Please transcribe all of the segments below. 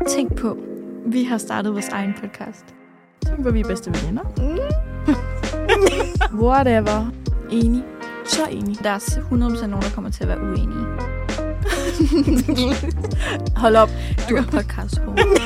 Tænk på, vi har startet vores egen podcast. Tænk på, vi er bedste veninder. Whatever. Enig. Så enig. Der er 100% nogen, der kommer til at være uenige. Hold op. Du er podcast.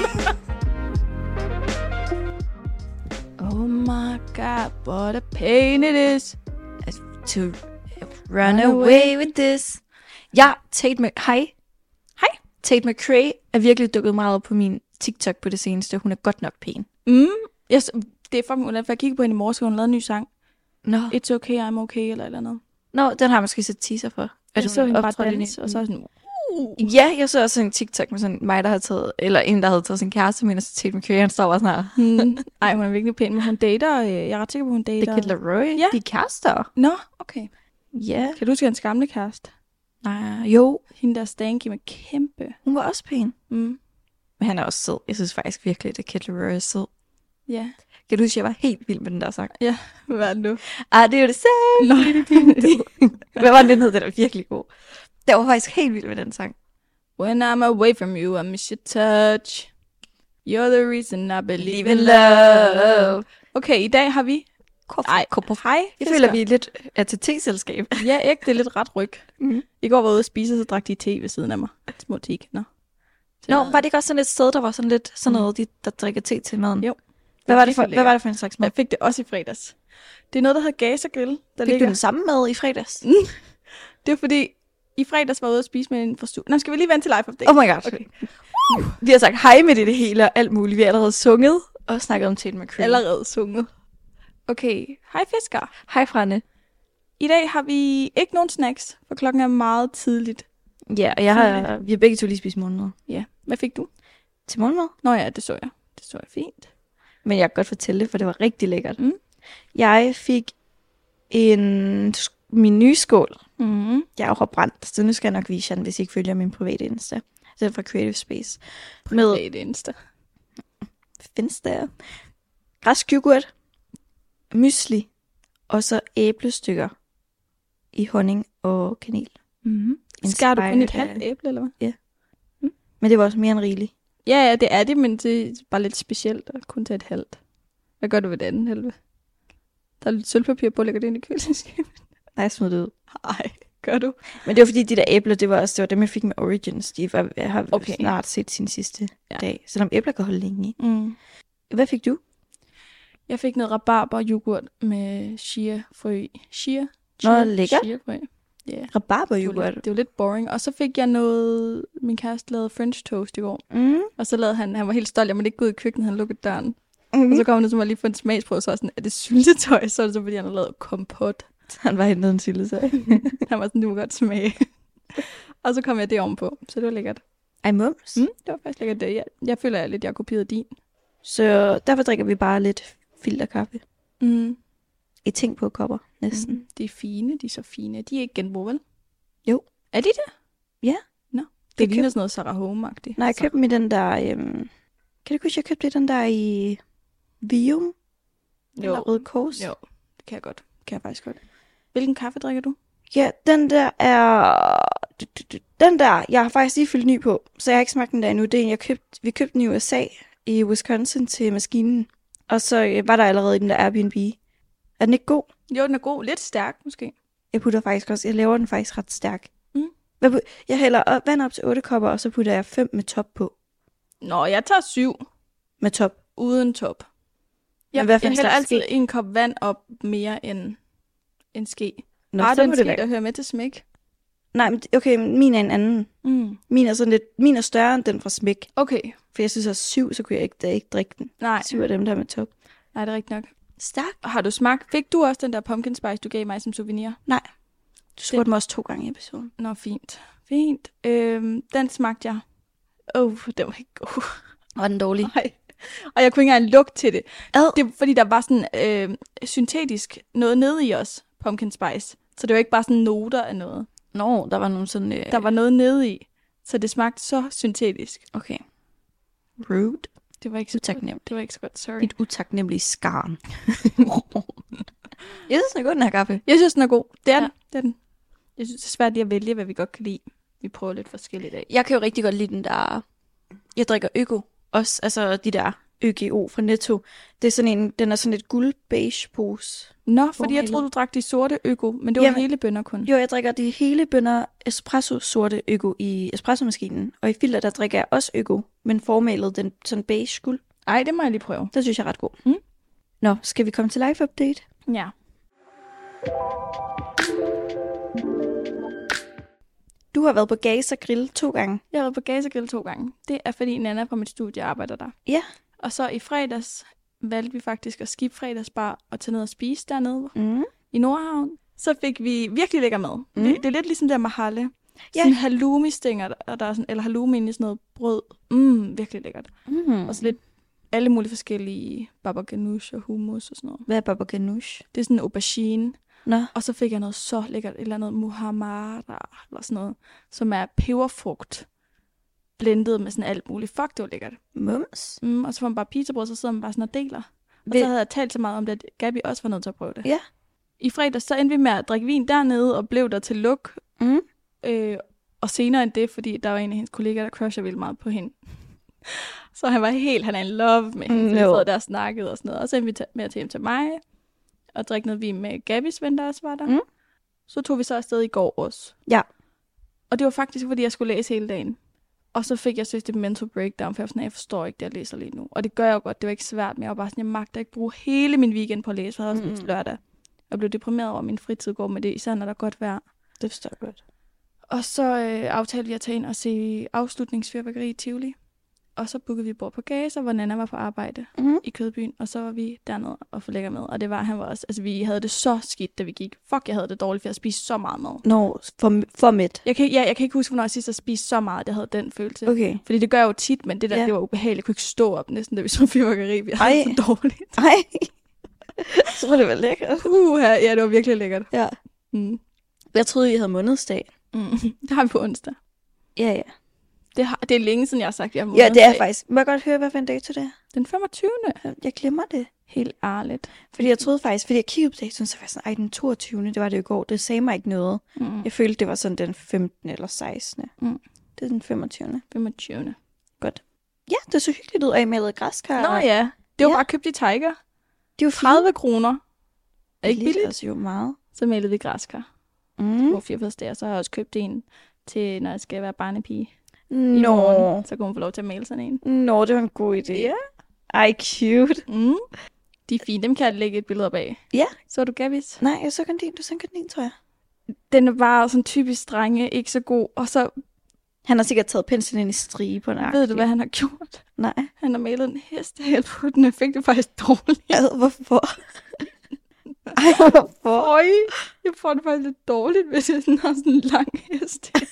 Oh my god, what a pain it is. To run away with this. Ja, Hej. Tate McRae er virkelig dukket meget op på min TikTok på det seneste. Hun er godt nok pæn. Yes, det er fucking underligt, for jeg kiggede på hende i morges, og hun lavede en ny sang. Nå. It's okay, I'm okay, eller et eller andet. Nå, den har jeg måske set teaser for. Jeg så hende bare dans, og så er sådan... Ja, jeg så også en TikTok med sådan mig, der havde taget, eller en, der havde taget sin kæreste med, og så Tate McRae, han står bare sådan her. Ej, hun er virkelig pæn, men hun dater, jeg er ret sikker på, hun dater... Det er Kid Laroi, Ja. De er kærester. Nå, okay. Ja. Kan du huske hans gamle kæreste? Nej, jo. Hende der Stanky med kæmpe. Hun var også pæn. Mm. Men han er også sød. Jeg synes faktisk virkelig, at Kid Laroi er sød. Ja. Kan du huske, jeg var helt vild med den der sang? Ja, hvad er det nu? Det er jo det selv. Hvad var den hed? Den var virkelig god. Jeg var faktisk helt vild med den sang. When I'm away from you, I miss your touch. You're the reason I believe in love. Okay, i dag har vi... Hej, Jeg føler, vi er lidt ATT-selskab. Ja, ikke? Det er lidt ret ryg. Mm. I går var jeg ude at spise, og så drak de te ved siden af mig. Små tekanner. Nå, var det ikke også sådan et sted, der var sådan lidt sådan noget, der drikker te til maden? Jo. Hvad var det for en slags mad? Jeg fik det også i fredags. Det er noget, der hedder Gaza Grill. Der Fik du den samme mad i fredags? Det er fordi, i fredags var jeg ude at spise med en fra studiet. Nå, skal vi lige vente til live update? Oh my god. Okay. Vi har sagt hej med det hele og alt muligt. Vi har allerede sunget og snakket om Tate McRae. Allerede sunget. Okay, hej fisker. Hej Franne. I dag har vi ikke nogen snacks, for klokken er meget tidligt. Ja, og vi har begge to lige spist morgenmad. Ja, hvad fik du? Til morgenmad? Nå ja, det så jeg. Det så jeg fint. Men jeg kan godt fortælle det, for det var rigtig lækkert. Mm. Jeg fik min nye skål. Mm. Jeg har brændt, så nu skal jeg nok vise jer den, hvis I ikke følger min private Insta. Det er fra Creative Space. Private Insta. Findes der. Græsk yoghurt, mysli, og så æblestykker i honning og kanel. Mm. Skar du kun et halvt æble, eller hvad? Ja. Mm. Men det var også mere end rigeligt. Ja, det er det, men det er bare lidt specielt at kun tage et halvt. Hvad gør du ved det andet helvede? Der er lidt sølvpapir på, lægger det ind i køleskabet. Nej, jeg smed det ud. Nej, gør du? Men det var fordi, de der æbler, det var dem, jeg fik med Origins. Jeg har snart set sin sidste dag. Selvom æbler kan holde længe i. Mm. Hvad fik du? Jeg fik noget rabarber yoghurt med chia-frø i. Nå, lækkert. Chia-frø. Yeah. Rabarber yoghurt. Det var lidt boring. Og så fik jeg noget, min kæreste lavede French toast i går. Mm. Og så lavede han var helt stolt, jeg måtte ikke gå ud i køkkenet, han lukkede døren. Mm. Og så kom han så lige få en smagsprøve, så var sådan, er det syltetøj? Så er det så, fordi han havde lavet kompot. Han var hentet en syltetøj. Han var sådan, du må godt smage. Og så kom jeg det ovenpå, så det var lækkert. Ej, mums. Det var faktisk lækkert. Jeg føler, jeg har kopieret din. Så derfor drikker vi bare lidt filterkaffe. Mm. Et ting på kopper, næsten. Mm. De er fine, de er så fine. De er ikke genbrug, vel? Jo. Er de det? Ja. Nå. Det ligner sådan noget Sarah Home-agtigt. Nej, jeg købte dem i den der... Kan du huske, jeg købte den der i Vium? Eller Røde Kors? Jo, det kan jeg godt. Det kan jeg faktisk godt. Hvilken kaffe drikker du? Ja, den der er... Den der, jeg har faktisk lige fyldt ny på, så jeg har ikke smagt den der endnu. Det er en, vi købte den i USA, i Wisconsin til maskinen. Og så var der allerede i den der Airbnb. Er den ikke god? Jo, den er god. Lidt stærk, måske. Jeg laver den faktisk ret stærk. Mm. Jeg hælder vand op til 8 kopper, og så putter jeg 5 med top på. Nå, jeg tager 7. Med top? Uden top. Jeg hælder altid en kop vand op mere end en ske. Nå, bare så den må ske, det der hører med til smæk. Nej, okay, min er en anden. Mm. Min er større end den fra smæk. Okay. For jeg synes, at 7, så kunne jeg ikke drikke den. Nej. 7 af dem der med top. Nej, det er rigtigt nok. Stærk. Har du smagt? Fik du også den der pumpkin spice, du gav mig som souvenir? Nej. Du spurgte mig også 2 gange i episoden. Nå, fint. Fint. Den smagte jeg. Den var ikke god. Var den dårlig? Nej. Og jeg kunne ikke engang lugte til det. Ad. Det er fordi, der var sådan syntetisk noget nede i os, pumpkin spice. Så det var ikke bare sådan noter af noget. Nå, der var nogle sådan... Der var noget nede i. Så det smagte så syntetisk. Okay. Rude. Det var ikke så utaknemmeligt. Det var ikke så godt, sorry. Et utaknemmeligt skarn. Jeg synes, den er god, den her kaffe. Jeg synes, den er god. Det er den. Det er den. Jeg synes, det er svært lige at vælge, hvad vi godt kan lide. Vi prøver lidt forskelligt af. Jeg kan jo rigtig godt lide den der... Jeg drikker øko Også, altså de der ØGO fra Netto. Det er sådan en, den er sådan et guld-beige pose. Nå, fordi jeg troede, du drak de sorte øko, men det var hele bønner kun. Jo, jeg drikker de hele bønner espresso sorte øko i espressomaskinen. Og i filter, der drikker jeg også øko, men formalet den sådan beige guld. Ej, det må jeg lige prøve. Det synes jeg er ret god. Nå, skal vi komme til live update? Ja. Du har været på Gaza Grill 2 gange. Jeg har været på Gaza Grill 2 gange. Det er fordi Nana fra mit studie arbejder der. Ja. Og så i fredags valgte vi faktisk at skifte fredagsbar og tage ned og spise dernede i Nordhavn. Så fik vi virkelig lækker mad. Det er lidt ligesom der Mahalle. Sådan halloumi-stænger, og der er sådan, eller halloumi i sådan noget brød. Virkelig lækkert. Og så lidt alle mulige forskellige baba ganoush og hummus og sådan noget. Hvad er baba ganoush? Det er sådan en aubergine. Nå. Og så fik jeg noget så lækkert, et eller andet muhammara, eller sådan noget, som er peberfrugt blendet med sådan alt muligt. Fuck, det var lækkert. Mums. Og så får man bare pizzabrød, så sidder man bare sådan og deler. Og så havde jeg talt så meget om det, at Gabi også var nødt til at prøve det. Ja. I fredag så endte vi med at drikke vin dernede, og blev der til luk. Og senere end det, fordi der var en af hendes kollegaer, der crusher vildt meget på hende. Så han er in love med hende, så vi sad der og snakkede og sådan noget. Og så endte vi med at tage hjem til mig, og drikke noget vin med Gabis ven, der også var der. Så tog vi så afsted i går også. Ja. Og det var faktisk, fordi jeg skulle læse hele dagen. Og så fik jeg søgt et mental breakdown, for jeg forstår ikke det, jeg læser lige nu. Og det gør jeg jo godt, det var ikke svært, men jeg var bare sådan, jeg magter ikke bruge hele min weekend på at læse, for jeg havde også lidt lørdag. Jeg blev deprimeret over, min fritid går med det, især når der er godt vejr. Det forstår jeg godt. Og så aftalte vi at tage ind og se afslutningsfyrværkeri i Tivoli. Og så bookede vi bord på Gaza, hvor Nana var på arbejde i Kødbyen. Og så var vi dernede og få lækker med. Og det var, han var også, altså vi havde det så skidt, da vi gik. Fuck, jeg havde det dårligt, for jeg spiste så meget mad. Nå, for mæt. Jeg kan ikke huske, hvornår jeg sidst har spist så meget, at jeg havde den følelse. Okay. Fordi det gør jeg jo tit, men det der, det var ubehageligt. Jeg kunne ikke stå op næsten, da vi så fyrværkeri. Vi havde det så dårligt. Ej, så var det vel lækkert. Ja, det var virkelig lækkert. Ja. Jeg troede, I havde månedsdag. Det har vi på onsdag. Ja. Det er længe siden, jeg har sagt, at jeg har månedsdag. Ja, det er faktisk. Må jeg godt høre, hvad for en dato det er? Den 25. Jeg glemmer det. Helt ærligt. Fordi jeg troede faktisk, fordi jeg kiggede på datoen, så var jeg sådan, ej, den 22. Det var det i går. Det sagde mig ikke noget. Jeg følte, det var sådan den 15. eller 16. Det er den 25. 25. Godt. Ja, det så hyggeligt ud, og jeg malede græskar. Nå ja, det var bare købt i Tiger. Det var 30 kroner. Er ikke billigt? Altså jo meget. Så malede vi græskar. Hvor 4 fødselsdage, så har jeg også købt en til, når jeg skal være barnepige. Nå. Så kunne hun få lov til at male sådan en. Nå, det var en god idé. Ja. Ej, cute. De er fine, dem kan jeg lægge et billede op af. Ja. Så du Gabis? Nej, jeg så kun din. Du så kun din, tror jeg. Den er bare sådan typisk drenge, ikke så god. Og så... Han har sikkert taget penslen ind i strie på en. Ved du, hvad han har gjort? Nej. Han har malet en hestehæl på den, og fik det faktisk dårligt. Hvorfor? Ej, hvorfor? Øj, jeg får det faktisk lidt dårligt, hvis jeg sådan har sådan en lang hestehæl.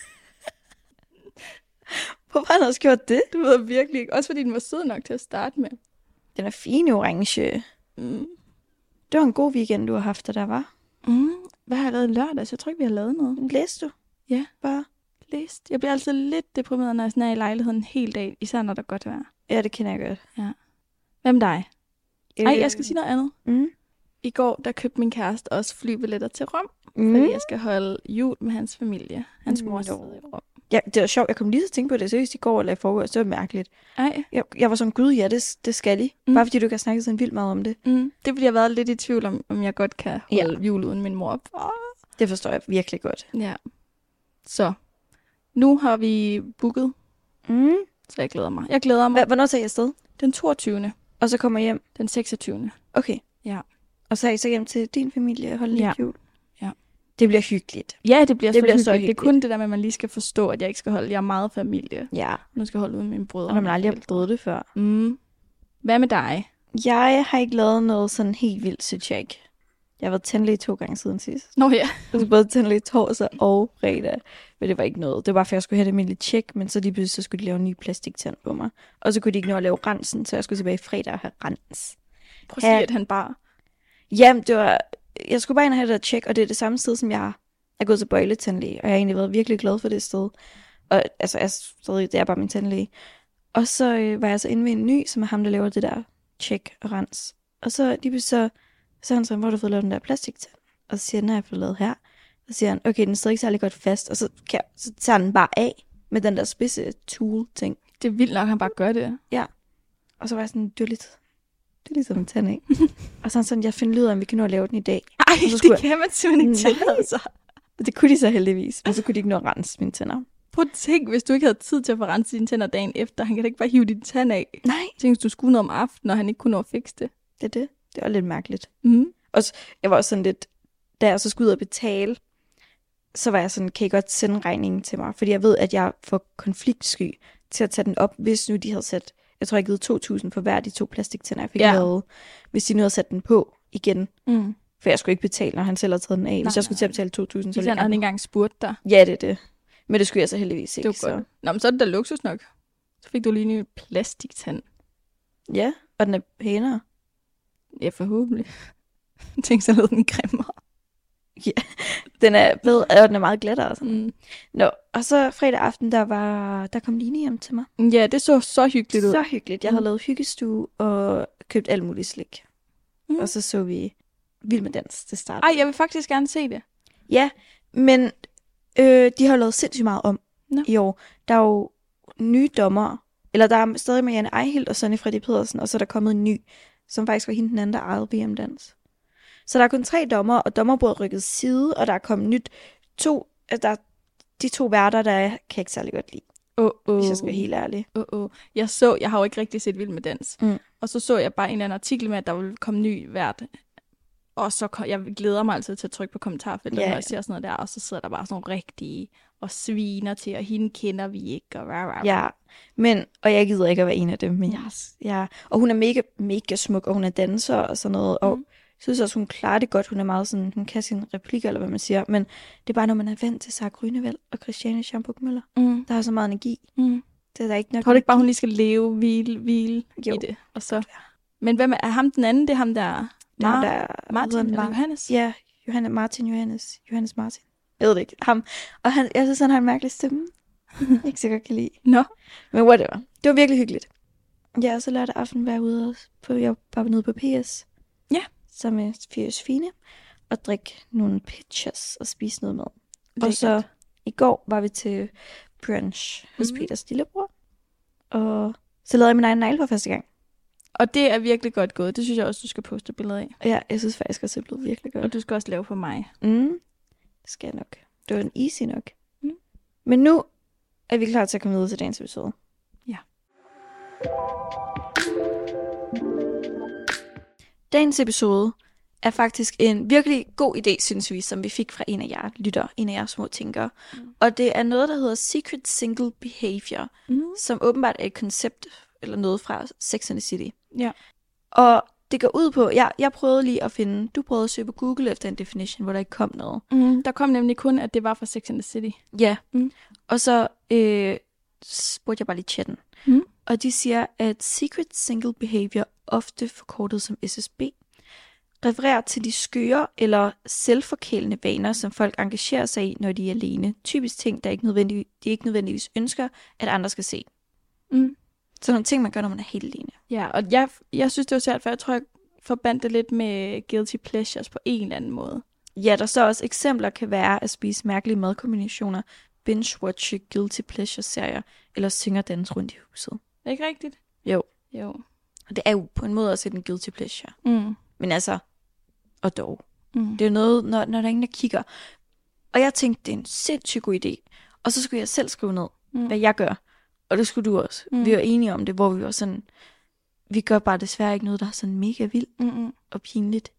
Hvorfor har han også gjort det? Du ved virkelig ikke. Også fordi den var sød nok til at starte med. Den er fin i orange. Det var en god weekend, du har haft, der var. Hvad har jeg lavet lørdags? Jeg tror ikke, vi har lavet noget. Læste du? Ja. Bare? Læst. Jeg bliver altid lidt deprimeret, når jeg sådan er i lejligheden en hel dag. Især når der godt vejr. Ja, det kender jeg godt. Ja. Hvad med dig? Ej, jeg skal sige noget andet. I går, der købte min kæreste også flybilletter til Rom. Fordi jeg skal holde jul med hans familie. Hans mor sidder i Rom. Ja, det var sjovt. Jeg kom lige til at tænke på det seriøst i går eller i forgårs. Det var mærkeligt. Ej. Jeg var sådan, gud, ja, det skal I. Bare fordi du ikke har snakket sådan vildt meget om det. Det er fordi, jeg har været lidt i tvivl om jeg godt kan holde jul uden min mor. Det forstår jeg virkelig godt. Ja. Så, nu har vi booket. Så jeg glæder mig. Hvornår tager I afsted? Den 22. Og så kommer I hjem? Den 26. Okay. Ja. Og så er I så hjem til din familie og holde lidt jul? Ja. Det bliver hyggeligt. Ja, det bliver så hyggeligt. hyggeligt. Det er kun det der med, at man lige skal forstå, at jeg ikke skal holde. Jeg er meget familie. Ja. Nu skal jeg holde ud med mine brødre. Og når man aldrig har prøvet det før. Hvad med dig? Jeg har ikke lavet noget sådan helt vildt, synes jeg ikke. Jeg har været tandlæge 2 gange siden sidst. Nå ja. Jeg var både tandlæge torsdag og fredag. Men det var ikke noget. Det var bare, for jeg skulle have det med lidt tjek, men så lige pludselig så skulle de lave en ny plastiktand på mig. Og så kunne de ikke nå at lave rensen, så jeg skulle tilbage i fredag og have rens. Prøv at sige, at han bare... Jamen, det var... Jeg skulle bare ind og have det der tjek, og det er det samme sted, som jeg er gået til bøjletandlæge. Og jeg har egentlig været virkelig glad for det sted. Og altså, det er bare min tandlæge. Og så var jeg så inde ved en ny, som er ham, der laver det der tjek og rens. Og så lige pludselig så han så, hvor har du fået lavet den der plastiktand? Og så siger han, har jeg fået lavet her? Så siger han, okay, den sidder ikke særlig godt fast. Og så tager den bare af med den der spidse tool-ting. Det er vildt nok, han bare gør det. Ja. Og så var jeg sådan, det er ligesom en tand, ikke? Og sådan, jeg finder ud af, om vi kan nå at lave den i dag. Ej, det kan man simpelthen ikke Nej. tillade sig. Det kunne de så heldigvis, men så kunne de ikke nå at rense mine tænder. Prøv at tænke, hvis du ikke havde tid til at få renset dine tænder dagen efter. Han kan da ikke bare hive din tand af. Nej. Tænk, hvis du skulle noget om aftenen, og han ikke kunne nå at fikse det. Det er det. Det var lidt mærkeligt. Mm. Og jeg var også sådan lidt, da jeg så skulle ud og betale, så var jeg sådan, kan I godt sende regningen til mig? Fordi jeg ved, at jeg får konfliktsky til at tage den op, hvis nu de havde sat, jeg tror, jeg givet 2.000 for hver de 2 plastiktænder, jeg fik lavet, hvis de nu havde sat den på igen. Mm. For jeg skulle ikke betale, når han selv havde taget den af. Hvis jeg skulle til at betale 2.000, så ville han ikke engang spurgt dig. Ja, det er det. Men det skulle jeg så heldigvis ikke. Det var godt. Nå, men så er det da luksus nok. Så fik du lige en ny plastiktand. Ja, og den er pænere. Ja, forhåbentlig. Tænk, så lød den grimmere. Ja, den er bedre, og den er meget glattere. Og sådan. Mm. Nå, og så fredag aften, der kom Line hjem til mig. Ja, det så hyggeligt ud. Så hyggeligt. Jeg havde lavet hyggestue og købt alt muligt slik. Og så vi Vild med Dans til start. Ej, jeg vil faktisk gerne se det. Ja, men de har lavet sindssygt meget om i år. Der er jo nye dommere. Eller der er stadig Marianne Eihilt og Sonny Freddy Pedersen, og så er der kommet en ny, som faktisk var hende den anden, der ejede VM-dans. Så der er kun 3 dommer, og dommerbordet rykket side, og der er kommet nyt. De 2 værter, der kan jeg ikke særlig godt lide, hvis jeg skal være helt ærlig. Jeg har jo ikke rigtig set Vild med Dans. Og så jeg bare en eller anden artikel med, at der ville komme ny vært. Og så jeg glæder mig altid til at trykke på kommentarfeltet, når jeg ser sådan noget der, og så sidder der bare sådan nogle rigtige og sviner til, og hende kender vi ikke, og Ja, og jeg gider ikke at være en af dem, men og hun er mega, mega smuk, og hun er danser og sådan noget, og jeg synes også, hun klarer det godt, hun er meget sådan, hun kan sine replikker, eller hvad man siger, men det er bare, når man er vant til Sara Grønevald og Christiane Schaumburg-Müller, der har så meget energi. Det er der ikke nok. Tror du ikke bare, hun lige skal leve, hvile i det? Og så. Men hvem er ham den anden? Det er ham der... Martin eller Johannes? Ja, Johannes Martin. Jeg ved det ikke. Ham. Og jeg synes, han har en mærkelig stemme. Ikke så godt kan lide. Nå. Men whatever. Det var virkelig hyggeligt. Ja, og så lørdag aften var jeg ude og jeg var nede på PS. Ja. Sammen med Josefine. Og drikke nogle pitchers og spise noget mad. Lækkert. Og så i går var vi til brunch hos Peters lillebror. Og så lavede jeg min egen negle for første gang. Og det er virkelig godt gået. Det synes jeg også, du skal poste billeder af. Ja, jeg synes faktisk også, det er blevet virkelig godt. Og du skal også lave for mig. Det skal jeg nok. Det var en easy nok. Men nu er vi klar til at komme videre til dagens episode. Ja. Dagens episode er faktisk en virkelig god idé, synes vi, som vi fik fra en af jer lytter, en af jer små tænkere. Og det er noget, der hedder Secret Single Behavior, som åbenbart er et koncept eller noget fra Sex and the City. Ja. Og det går ud på, jeg prøvede lige at finde, du prøvede at søge på Google efter en definition, hvor der ikke kom noget. Der kom nemlig kun, at det var fra Sex and the City. Ja, og så spurgte jeg bare lige chatten. Og de siger, at Secret Single Behavior, ofte forkortet som SSB, refererer til de skøre eller selvforkælende vaner, som folk engagerer sig i, når de er alene. Typisk ting, de ikke nødvendigvis ønsker, at andre skal se. Så nogle ting, man gør, når man er helt alene. Ja, og jeg synes, det var svært, for jeg tror, jeg forbandt det lidt med guilty pleasures på en eller anden måde. Ja, der så også eksempler kan være at spise mærkelige madkombinationer, binge-watche guilty pleasure-serier, eller synge og danse rundt i huset. Er ikke rigtigt? Jo. Og det er jo på en måde også en guilty pleasure. Men altså, og dog. Mm. Det er jo noget, når der er ingen, der kigger. Og jeg tænkte, det er en sindssygt god idé. Og så skulle jeg selv skrive ned, hvad jeg gør. Og det skulle du også. Vi var enige om det, hvor vi var sådan, vi gør bare desværre ikke noget, der er sådan mega vildt og pinligt.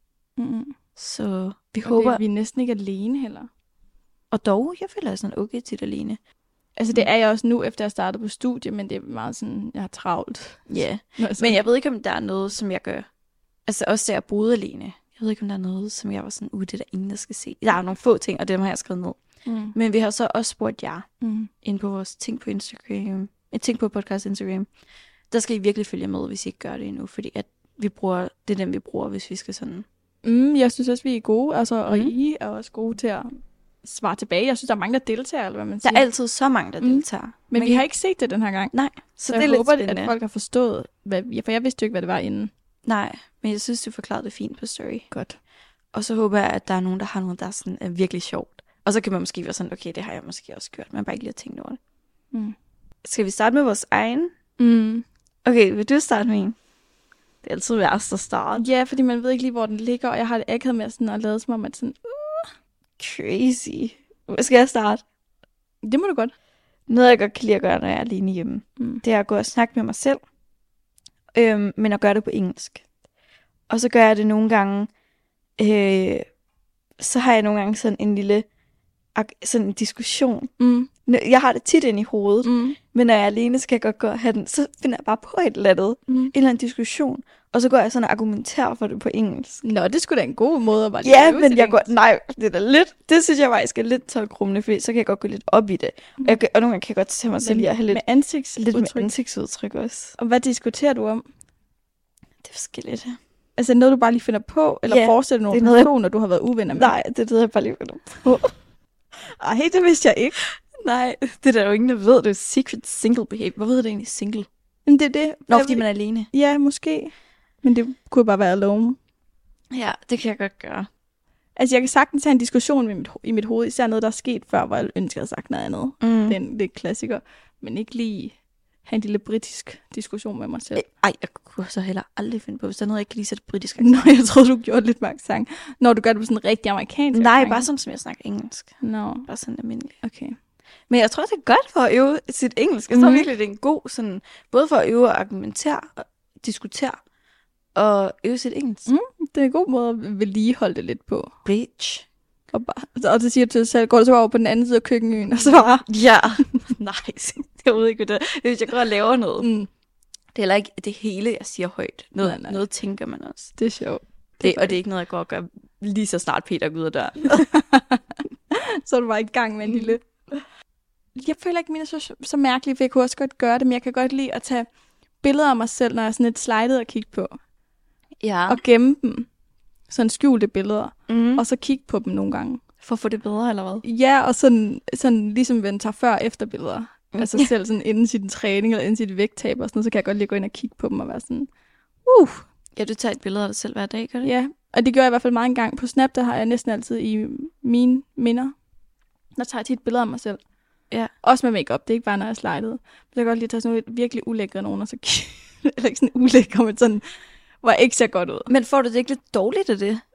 Så vi håber... Vi er næsten ikke alene heller. Og dog, jeg føler sådan okay tit alene. Altså det er jeg også nu, efter jeg startede på studie, men det er meget sådan, jeg har travlt. Ja, men jeg ved ikke, om der er noget, som jeg gør. Altså også da jeg boede alene. Jeg ved ikke, om der er noget, som jeg var sådan, det er der ingen, der skal se. Der er nogle få ting, og dem har jeg skrevet ned. Men vi har så også spurgt jer ind på vores ting på Instagram. Ting på podcast Instagram. Der skal I virkelig følge med, hvis I ikke gør det endnu. Fordi at det er dem, vi bruger, hvis vi skal sådan... Jeg synes også, vi er gode. Altså, og I er også gode til at svare tilbage. Jeg synes, der er mange, der deltager, eller hvad man siger. Der er altid så mange, der deltager. Men vi har ikke set det den her gang. Nej. Så jeg håber, at folk har forstået, for jeg vidste jo ikke, hvad det var inden. Nej, men jeg synes, du forklarede det fint på story. Godt. Og så håber jeg, at der er nogen, der har noget, der er sådan, er virkelig sjovt. Og så kan man måske være sådan, okay, det har jeg måske også gjort, men bare ikke lige at tænke over det. Skal vi starte med vores egen? Okay, vil du starte med en? Det er altid værst at starte. Ja, fordi man ved ikke lige, hvor den ligger, og jeg har det akavet med sådan at lade som om, at sådan, Crazy. Hvor skal jeg starte? det må du godt. Noget, jeg godt kan lide at gøre, når jeg er alene hjemme, det er at gå og snakke med mig selv, men at gøre det på engelsk. Og så gør jeg det nogle gange, så har jeg nogle gange sådan en lille sådan en diskussion. Jeg har det tit ind i hovedet, men når jeg er alene, så kan jeg godt gå og have den. Så finder jeg bare på et eller andet, en eller anden diskussion, og så går jeg sådan og argumenterer for det på engelsk. Nå, det skulle da en god måde at bare Ja, men jeg går, nej, det er da lidt, det synes jeg faktisk er lidt tolkrummende, fordi så kan jeg godt gå lidt op i det. Og nogle gange kan jeg godt tage mig selv i at have lidt med ansigtsudtryk også. Og hvad diskuterer du om? Det er forskelligt. Altså noget, du bare lige finder på, eller forestiller nogle personer, du har været uvenner med? Nej, det er noget, jeg bare lige finder på. Ej, det vidste jeg ikke. Nej, det er der jo ingen, der ved. Det er secret single behavior. Hvad ved det egentlig, single? Men det er det. Nå, fordi man er alene. Ja, måske. Men det kunne bare være alone. Ja, det kan jeg godt gøre. Altså, jeg kan sagtens have en diskussion i mit hoved, især noget, der er sket før, hvor jeg ønsker at have sagt noget andet. Det er klassiker. Men ikke lige have en lille britisk diskussion med mig selv. Ej, jeg kunne så heller aldrig finde på, hvis der er noget, jeg kan lide, så er det britisk. Nå, jeg troede, du gjorde lidt med accent. Når du gør det på sådan en rigtig amerikansk Nej, accent. bare sådan, som jeg snakker engelsk. Nå. Bare sådan almindeligt. Okay. Men jeg tror, det er godt for at øve sit engelsk. Jeg tror virkelig, det er en god sådan, både for at øve og argumentere og diskutere, og øve sit engelsk. Det er en god måde at vedligeholde det lidt på. Bitch. Og så siger du til dig selv, går du så over på den anden side af køkkenøen og svarer? Ja. Nej, jeg ved ikke, hvad det er. Hvis jeg går og laver noget. Det er heller ikke det hele, jeg siger højt. Noget tænker man også. Det er sjovt. Og det er ikke noget, jeg går og gør lige så snart Peter går ud af døren. Så er du bare i gang med en lille... Jeg føler ikke, mine er så mærkelige, for jeg kunne også godt gøre det, men jeg kan godt lide at tage billeder af mig selv, når jeg er sådan et slidet at kigge på. Ja. Og gemme dem. Sådan skjulte billeder. Og så kigge på dem nogle gange. For at få det bedre, eller hvad? Ja, og sådan ligesom man tager før- og efter billeder. Altså selv sådan inden sin træning, eller inden sit vægttab og sådan noget, så kan jeg godt lige gå ind og kigge på dem og være sådan, Ja, du tager et billede af dig selv hver dag, gør det? Ja, og det gør jeg i hvert fald meget en gang. På Snap, der har jeg næsten altid i mine minder, der tager jeg tit billeder af mig selv. Ja. Også med makeup, det er ikke bare, når jeg er slidet. Men jeg kan godt lige tage sådan nogle virkelig ulækre nogen, og så eller ikke sådan ulækre, men sådan, hvor jeg ikke ser godt ud. Men får du det ikke lidt dårligt af det?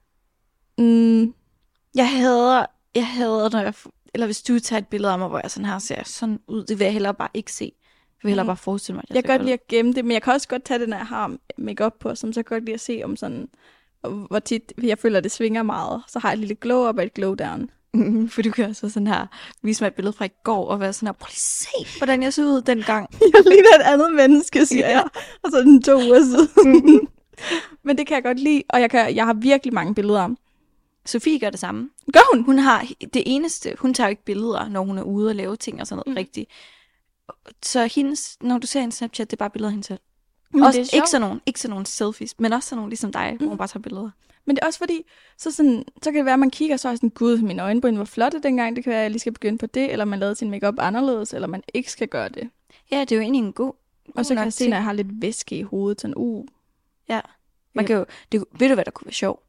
Jeg hader, når jeg... Eller hvis du tager et billede af mig, hvor jeg sådan her ser sådan ud, det vil jeg hellere bare ikke se. Jeg vil hellere bare forestille mig, at jeg kan godt lide at gemme det, men jeg kan også godt tage det, når jeg har makeup på, som så kan jeg godt lide at se om sådan, hvor tit jeg føler, at det svinger meget. Så har jeg et lille glow up og et glow down. For du kan også sådan her vise mig et billede fra i går, og være sådan her, prøv lige se, hvordan jeg så ud dengang. Jeg ligner et andet menneske, siger jeg. Og så den 2 uger siden. Men det kan jeg godt lide, og jeg har virkelig mange billeder om. Sofie gør det samme. Gør hun? Hun har det eneste, hun tager jo ikke billeder, når hun er ude og lave ting og sådan noget rigtigt. Så hendes, når du ser en Snapchat, det er bare billeder af hende selv. Også, ikke sådan nogle selfies, men også sådan nogle ligesom dig, hvor hun bare tager billeder. Men det er også fordi, så kan det være, at man kigger, så er sådan, gud, mine øjenbryn var flotte dengang, det kan være, at jeg lige skal begynde på det, eller man lavede sin makeup anderledes, eller man ikke skal gøre det. Ja, det er jo egentlig en god og så kan jeg se, når jeg har lidt væske i hovedet, sådan, Ja, man kan jo, ved du, hvad der kunne være sjovt?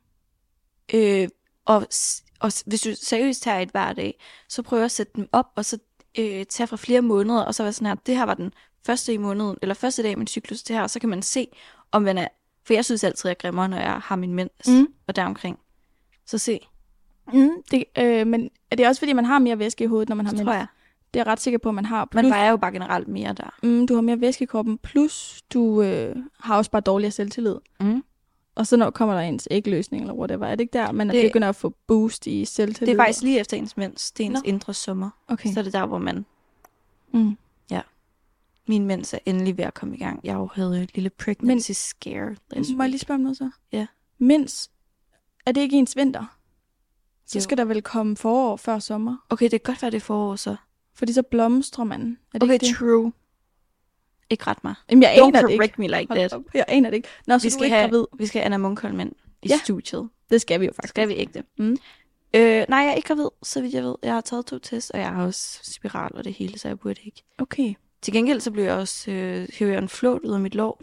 Og hvis du seriøst tager et hver dag, så prøv at sætte dem op, og så tage fra flere måneder, og så være sådan her, det her var den første i måneden, eller første dag i min cyklus, det her, og så kan man se, om man er, for jeg synes altid, jeg grimmer, når jeg har min mens, og deromkring. Så se. Men er det også, fordi man har mere væske i hovedet, når man har mens? Tror jeg. Det er jeg ret sikker på, at man har. Plus, man vejer jo bare generelt mere der. Du har mere væske i kroppen, plus du har også bare dårligere selvtillid. Og så når kommer der ens ægløsning, eller whatever, er det ikke der, man begynder at få boost i selvtillid? Det er faktisk lige efter ens mens, det er ens indre sommer. Okay. Så er det der, hvor man... Ja. Min mens er endelig ved at komme i gang. Jeg havde et lille pregnancy scare. Må jeg lige spørge om noget så? Ja. Mens, er det ikke ens vinter? Så skal der vel komme forår før sommer? Okay, det kan godt være, det er forår så. Fordi så blomstrer man. Er det okay, ikke det? True. Ikke ret mig. Jamen, jeg aner det ikke. Don't correct me like that. Jeg aner det ikke. Nå, så vi skal have Anna Munkholm i studiet. Det skal vi jo faktisk. Skal vi ikke det? Nej, jeg er ikke gravid, så vidt jeg ved. Jeg har taget 2 tests, og jeg har også spiral og det hele, så jeg burde ikke. Okay. Til gengæld så blev jeg også hævet en flåt ud af mit lår.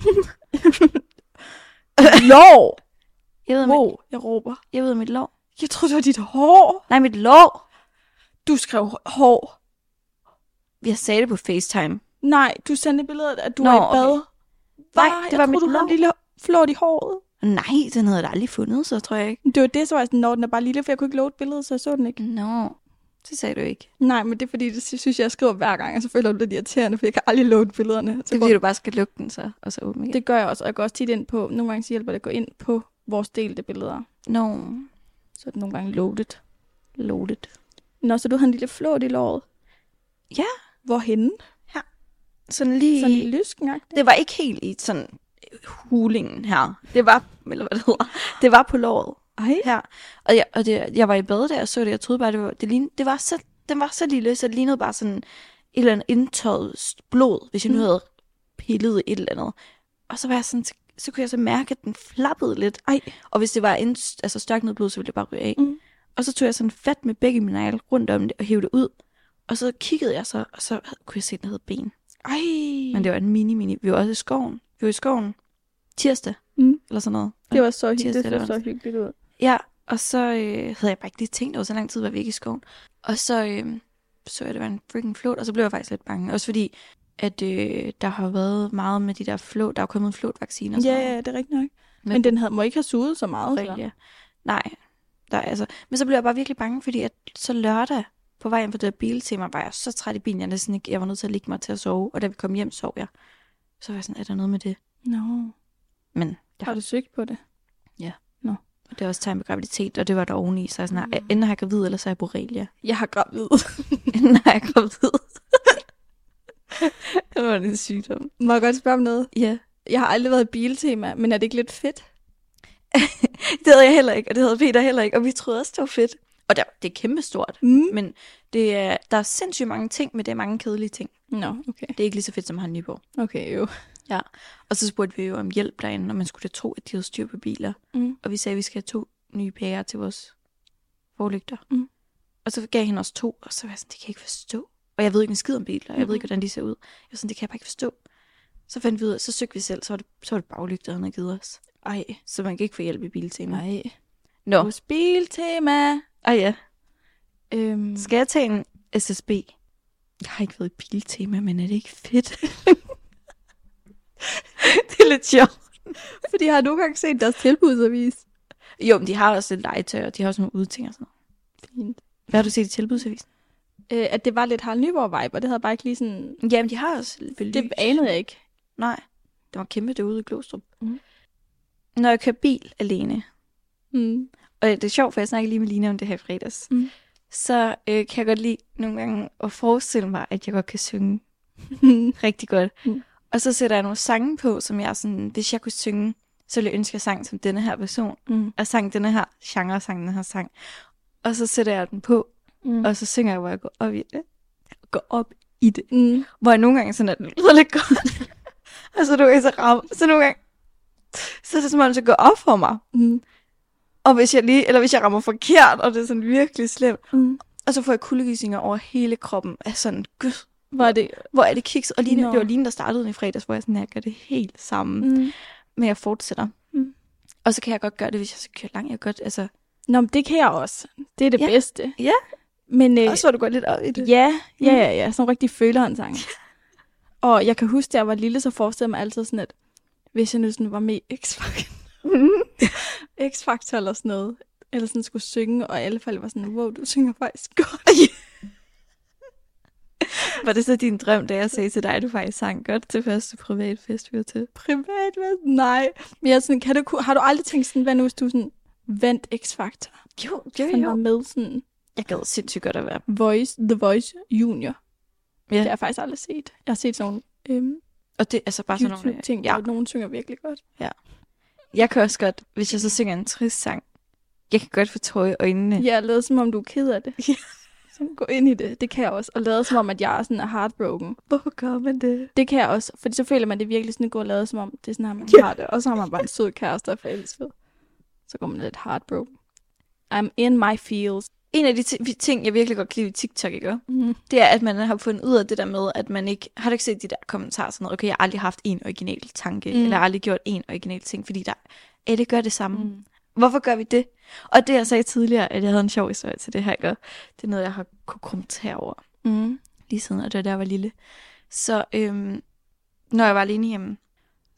Lår? Jeg råber. Jeg ved af mit lår. Jeg troede, det var dit hår. Nej, mit lår. Du skrev hår. Jeg sagde det på FaceTime. Nej, du sendte billedet, at du var i bad. Nej, det var mit du havde en lår. lille flot i håret. Nej, den havde jeg da aldrig fundet, så tror jeg ikke. Det var det, så var jeg sådan, når den er bare lille, for jeg kunne ikke load billedet, så jeg så den ikke. Nå, det sagde du ikke. Nej, men det er fordi, det synes jeg skriver hver gang, og så føler jeg det lidt irriterende, for jeg kan aldrig load billederne. Det er fordi, du bare skal lukke den så, og så åbne igen. Det gør jeg også, og jeg går også tit ind på, nogle gange så hjælper det at gå ind på vores delte billeder. Nå, Så er det nogle gange loaded. loaded. Nå, så du havde en lille flåt i låret. Ja. Hvorhenne? Sådan lige... Sådan i lysken-agtigt. Det var ikke helt i sådan hulingen her. Det var, eller hvad det hedder, det var på låret Ej. her. Og jeg var i bad der og så det, jeg troede bare, den var så lille, så det lignede bare sådan et eller andet indtøjet blod, hvis jeg nu havde pillet et eller andet. Og så var jeg sådan, så kunne jeg så mærke, at den flappede lidt. Ej. Og hvis det var altså stærkt noget blod, så ville det bare ryge af. Mm. Og så tog jeg sådan fat med begge mine negle rundt om det og hævde det ud. Og så kiggede jeg så, og så kunne jeg se, at den havde ben. Ej. Men det var en mini. Vi var også i skoven. Vi var i skoven tirsdag, eller sådan noget. Det var så hyggeligt. Tirsdag Det eller så så hyggeligt ud. Ja, og så havde jeg bare ikke lige tænkt over, så lang tid var vi ikke i skoven. Og så så jeg, det var en freaking flåt, og så blev jeg faktisk lidt bange. Også fordi, at der har været meget med de der flåt, der er kommet flåtvacciner. Ja, det er rigtigt nok. Men den må ikke have suget så meget. Rigtig, ja. Nej, men så blev jeg bare virkelig bange, fordi at så lørdag på vejen på det der biltema, var jeg så træt i bilen, jeg var nødt til at ligge mig til at sove, og da vi kom hjem, sov jeg. Så var jeg sådan, er der noget med det? Nå. Men Har du søgt på det? og det er også tegn på graviditet, og det var der oveni, så jeg sådan, enten har jeg gravid, eller så er jeg borrelia. Jeg har gravid. Enten har jeg gravid. Det var en sygdom. Må jeg godt spørge om noget? Ja. Jeg har aldrig været i biltema, men er det ikke lidt fedt? Det havde jeg heller ikke, og det havde Peter heller ikke, og vi troede også, det var fedt. Og det er kæmpestort, men der er sindssygt mange ting, men det er mange kedelige ting. Nå, okay. Det er ikke lige så fedt som han Nyborg. Okay, jo. Ja, og så spurgte vi jo om hjælp derinde, og man skulle da tro, at de havde styr på biler. Og vi sagde, at vi skal have 2 nye pærer til vores forlygter. Og så gav han os 2, og så var jeg sådan, det kan jeg ikke forstå. Og jeg ved ikke en skid om biler, jeg ved ikke, hvordan de ser ud. Jeg var sådan, det kan jeg bare ikke forstå. Så fandt vi ud af, så søgte vi selv, så var det baglygter, han havde givet os. Ej. Så man kan ikke få hjælp i biltema. Nej. Nå. Hos biltema. Ja. Skal jeg tage en SSB? Jeg har ikke været i biltema, men er det ikke fedt? Det er lidt sjovt. Fordi jeg har nogle gange set deres tilbudsavis. Jo, men de har også lidt legetøj, og de har også nogle udting og sådan noget. Fint. Hvad har du set i tilbudsavisen? At det var lidt Harald Nyborg-vibe, og det havde bare ikke lige sådan... Jamen, de har også lidt Det anede jeg ikke. Nej, det var kæmpe derude i Glostrup. Når jeg kører bil alene, og det er sjovt, for jeg snakker lige med Line om det her i fredags, så kan jeg godt lide nogle gange at forestille mig, at jeg godt kan synge rigtig godt. Og så sætter jeg nogle sange på, som jeg sådan, hvis jeg kunne synge, så ville jeg ønske, at jeg sang som denne her version. Og sang denne her genre, sang den her sang. Og så sætter jeg den på, og så synger jeg, hvor jeg går op i det. Hvor jeg nogle gange sådan, at det lyder lidt godt. Og så nogle gange så nogle gange, så er det som om, det går op for mig. Og hvis jeg rammer forkert, og det er sådan virkelig slemt, og så får jeg kuldegysninger over hele kroppen af sådan, gud, hvor er det kikset. Og det var Line, der startede i fredags, hvor jeg sådan, jeg gør det helt sammen. Men jeg fortsætter. Og så kan jeg godt gøre det, hvis jeg skal køre langt. Jeg godt, altså... Nå, men det kan jeg også. Det er det bedste. Ja. Men, også hvor du går lidt op i det. Ja. Sådan rigtig føler en sang. Og jeg kan huske, da jeg var lille, så forestillede jeg mig altid sådan, at hvis jeg nu sådan var med i X-Factor eller sådan noget, eller sådan skulle synge, og i alle fald var sådan, wow, du synger faktisk godt. Var det så din drøm, da jeg sagde til dig, at du faktisk sang godt til første privatfest, vi var til? Privatfest? Nej. Men jeg sådan, har du aldrig tænkt sådan, hvad nu hvis du sådan vandt X-Factor? Jo. Var med sådan... Jeg gad sindssygt godt at være. The Voice Junior. Ja. Det har jeg faktisk aldrig set. Jeg har set sådan nogle og det er altså bare sådan nogle ting, hvor nogen synger virkelig godt. Ja. Jeg kan også godt, hvis jeg så synger en trist sang, jeg kan godt få tårer i øjnene. Ja, lade som om du er ked af det. Så gå ind i det. Det kan jeg også. Og lade som om, at jeg er sådan heartbroken. Hvorfor gør man det? Det kan jeg også. Fordi så føler man det virkelig sådan, at gå og lade som om, det er sådan her, man har det. Og så har man bare en sød kæreste, der er forelsket. Så går man lidt heartbroken. I'm in my feels. En af de ting, jeg virkelig godt kan lide i TikTok, ikke? Det er, at man har fundet ud af det der med, at man ikke... Har du ikke set de der kommentarer sådan noget? Okay, jeg har aldrig haft en original tanke, eller jeg har aldrig gjort en original ting, fordi det gør det samme. Hvorfor gør vi det? Og det, jeg sagde tidligere, at jeg havde en sjov historie til det her, ikke? Det er noget, jeg har kunne kommentere over. Lige siden, og det var, da jeg var lille. Så når jeg var alene hjemme,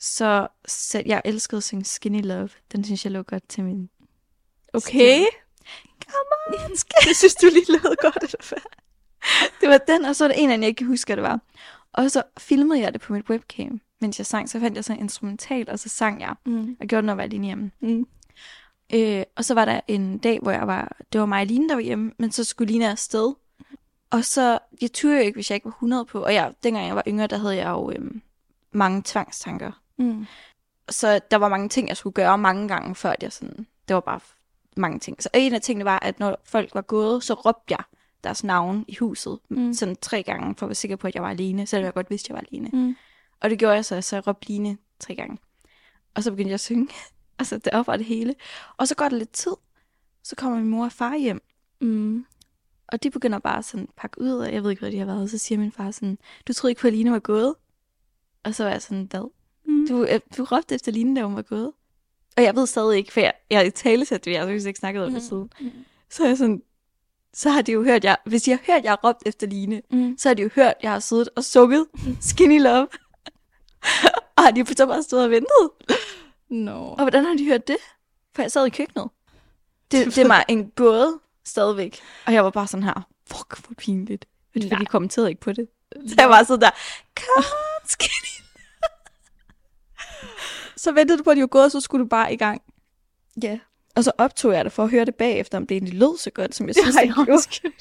Så jeg elskede at synge Skinny Love. Den synes jeg lå godt til min... Okay. Come on, Det synes du lige lød godt, eller hvad? Det var den, og så er der en af jeg ikke kan huske, hvad det var. Og så filmede jeg det på mit webcam, mens jeg sang. Så fandt jeg sådan en instrumental, og så sang jeg. Og gjorde det, når jeg var alene hjemme. Og så var der en dag, hvor det var mig og Line, der var hjemme, men så skulle Line afsted. Og så, jeg turde jo ikke, hvis jeg ikke var 100 på. Og dengang jeg var yngre, der havde jeg jo mange tvangstanker. Så der var mange ting, jeg skulle gøre mange gange, før jeg sådan... Det var bare mange ting. Så en af tingene var, at når folk var gået, så råbte jeg deres navn i huset. Sådan 3 gange, for at være sikker på, at jeg var alene. Selvom jeg godt vidste, at jeg var alene. Og det gjorde jeg så jeg råbte Line 3 gange. Og så begyndte jeg at synge. Altså, det var det hele. Og så går der lidt tid. Så kommer min mor og far hjem. Og de begynder bare sådan at pakke ud, og jeg ved ikke, hvad de har været. Så siger min far sådan, du troede ikke på, at Line var gået? Og så var jeg sådan, hvad? Du råbte efter Line, da hun var gået. Og jeg ved stadig ikke, for jeg i talesæt det, jeg har ikke snakket om det siden. Så er jeg sådan, så har de jo hørt, hvis de har hørt, jeg har råbt efter Line, så har de jo hørt, jeg har siddet og sukket Skinny Love. Og har de så bare stået og ventet. Og hvordan har de hørt det? For jeg sad i køkkenet. Det er mig en gåde stadigvæk. Og jeg var bare sådan her, fuck, hvor pinligt. Fordi de kommenterede ikke på det. Så jeg var sådan der, come on, Skinny. Så ventede du på, at de var gået, og så skulle du bare i gang. Ja. Og så optog jeg det for at høre det bagefter, om det egentlig lød så godt, som jeg synes, det gjorde.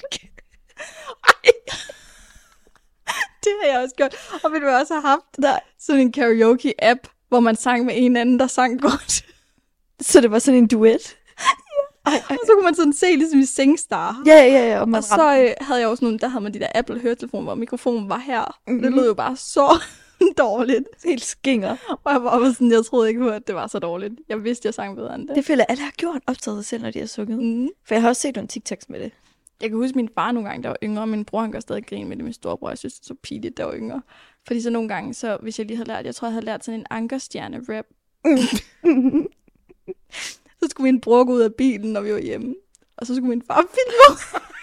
Det har jeg også gjort. Og vil du også have haft sådan en karaoke-app, hvor man sang med en anden, der sang godt. Så det var sådan en duet? Ja. Og så kunne man sådan se ligesom i SingStar. Ja. Og så havde jeg også nogle, der havde man de der Apple-høretelefoner, hvor mikrofonen var her. Det lød jo bare så dårligt. Helt skinger. Og jeg var sådan, jeg troede ikke på, at det var så dårligt. Jeg vidste, jeg sang bedre end det. Det føler jeg, alle har gjort, optaget sig selv, når de har sunget. For jeg har også set nogle TikToks med det. Jeg kan huske min far nogle gange, der var yngre, og min bror, han gør stadig grin med det, min storebror. Jeg synes, det er så pinligt, der var yngre. Fordi så nogle gange, så hvis jeg lige havde lært, jeg tror, jeg havde lært sådan en ankerstjerne-rap. Så skulle min bror gå ud af bilen, når vi var hjemme. Og så skulle min far filme.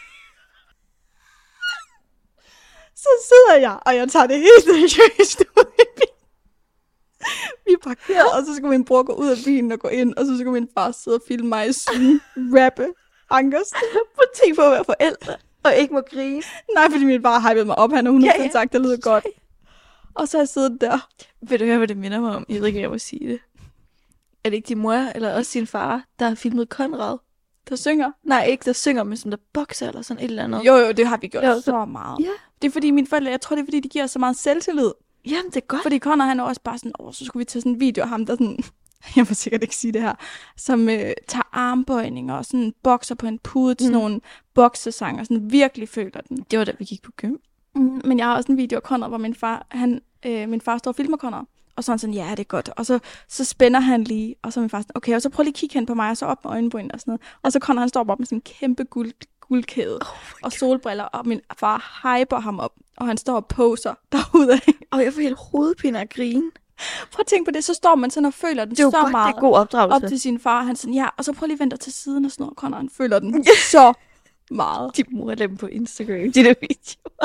Så sidder jeg, og jeg tager det helt seriøst ud i bilen. Vi er parkeret, og så skulle min bror gå ud af bilen og gå ind, og så skulle min far sidde og filme mig rappe Ankers. Prøv at tænke på at være forældre, og ikke må grine. Nej, fordi min far hypede mig op, han har 100% sagt, det lyder godt. Og så har jeg siddet der. Vil du høre, hvad det minder mig om? Jeg ved ikke, jeg må sige det. Er det ikke din mor, eller også din far, der har filmet Konrad? Der synger? Nej, ikke der synger, men som der bokser eller sådan et eller andet. Jo, det har vi gjort så meget. Ja. Det er fordi mine forældre, jeg tror det er fordi, de giver os så meget selvtillid. Jamen, det er godt. Fordi Conrad, han er også bare sådan, så skulle vi tage sådan en video af ham, der sådan, jeg må sikkert ikke sige det her, som tager armbøjninger og sådan bokser på en pude til sådan nogle boksesanger, sådan virkelig føler den. Det var da vi gik på gym. Men jeg har også en video af Conrad, hvor min far står og filmer Conrad. Og så er han sådan, ja, det er godt. Og så spænder han lige, og så er min far sådan, okay, og så prøv lige at kigge hen på mig, og så op med øjenbryn og sådan noget. Og så Conrad, han står op med sådan en kæmpe guldkæde og solbriller, og min far hyper ham op, og han står og poser derudad. Og jeg får helt hovedpine at grine. Prøv at tænke på det, så står man sådan og føler den så godt, meget det er god opdragelse. op til sin far. Han sådan, ja, og så prøv lige at vente til siden og sådan noget. Conrad, han føler den så meget. De bruger dem på Instagram, de der videoer.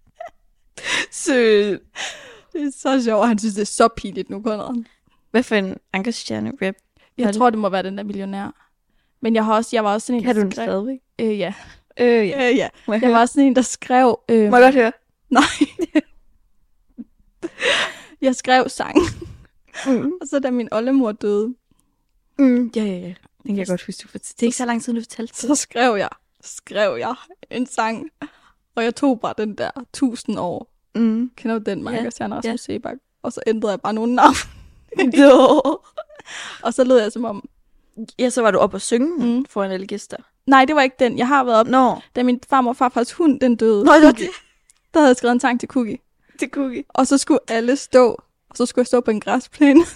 Sødt. Det er så sjovt, og han synes, det er så pinligt nu, Conrad. Hvad for en ankerstjerne-rap? Jeg tror, det må være den der millionær. Men jeg var også sådan en, der skrev... Kan du den stadigvæk? Ja. Ja. Jeg var sådan en, der skrev... Må jeg godt høre? Nej. Jeg skrev sang. Og så da min oldemor døde... Ja. Den kan jeg godt huske, du fortalte. Det er ikke så lang tid, du fortalte. Så skrev jeg en sang. Og jeg tog bare den der 1000 år. Kender du den, Ankerstjerne Rasmus Sebak? Og så ændrede jeg bare nogle navn. Og så lød jeg som om... Ja, så var du oppe og synge foran alle gæster. Nej, det var ikke den. Jeg har været op, da min farmor og farfars hund, den døde. Nå, det. Der havde jeg skrevet en sang til Cookie. Til Cookie. Og så skulle alle stå, og så skulle jeg stå på en græsplæne.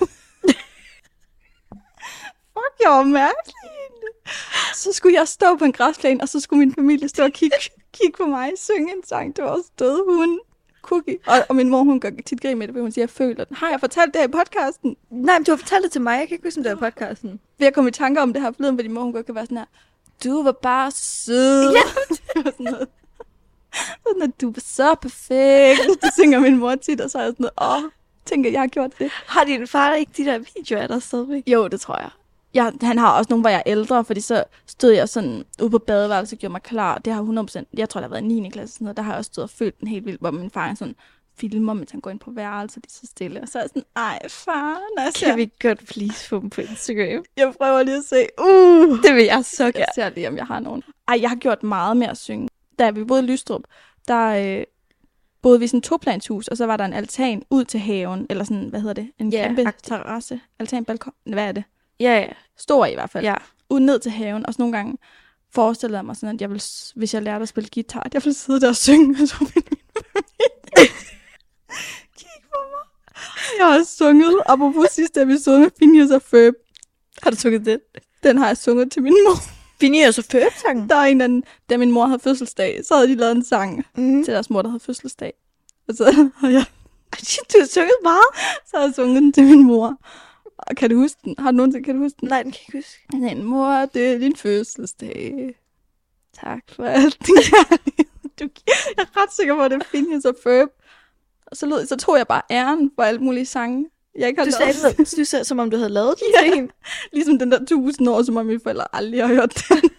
Fuck, jeg var mærkelig. Så skulle jeg stå på en græsplæne, og så skulle min familie stå og kigge på mig, synge en sang. Det var også døde hunden. Cookie. Og min mor, hun gør tit grin med det, fordi hun siger, jeg føler den. Har jeg fortalt det her i podcasten? Nej, men du har fortalt det til mig. Jeg kan ikke huske, om det er i podcasten. Jeg kom i tanker om det her forleden, fordi min mor, hun godt kan være sådan her, du var bare sød. Ja. Det var sådan noget. Sådan at du var så perfekt. Det synger min mor tit, og så er jeg sådan noget, tænker, jeg har gjort det. Har din far ikke de der videoer der stadigvæk? Jo, det tror jeg. Han har også nogle, hvor jeg er ældre, fordi så stod jeg sådan ude på badeværelset og gjorde mig klar. Det har 100%, jeg tror, det har været i 9. klasse, sådan noget. Der har jeg også stået og følt den helt vildt, hvor min far er sådan filmer, mens han går ind på værelset, de så stille. Og så er jeg sådan, ej far, når jeg Kan vi godt please få dem på Instagram? Jeg prøver lige at se. Det vil jeg så gerne. Jeg ser lige, om jeg har nogen. Ej, jeg har gjort meget med at synge. Da vi boede i Lystrup, der boede vi i sådan et 2-planshus, og så var der en altan ud til haven, eller sådan, hvad hedder det? En kæmpe terrasse, altan, balkon, hvad er det? Ja. Stor i hvert fald. Ja. Ud ned til haven, og så nogle gange forestillede jeg mig sådan, at jeg ville, hvis jeg lærte at spille guitar, at jeg ville sidde der og synge, og så ville min familie kigge på mig. Jeg har sunget, apropos sidste episode med Phineas og Ferb. Har du sunget den? Den har jeg sunget til min mor. Phineas og Ferb-sangen? Der er en anden, da min mor havde fødselsdag, så havde de lavet en sang til deres mor, der havde fødselsdag. Og så havde jeg... Du har sunget meget? Så havde jeg sunget den til min mor. Og kan du huske den? Har du nogensinde, kan du huske den? Nej, den kan jeg ikke huske. Den mor, det er din fødselsdag. Tak for alt din kærlighed. Jeg er ret sikker på, at det er Phineas og Ferb. Og så tog jeg bare æren for alle mulige sange. Jeg ikke du sagde, som om du havde lavet den til hende. Ligesom den der 1000 år, som om mine forældre aldrig har hørt den.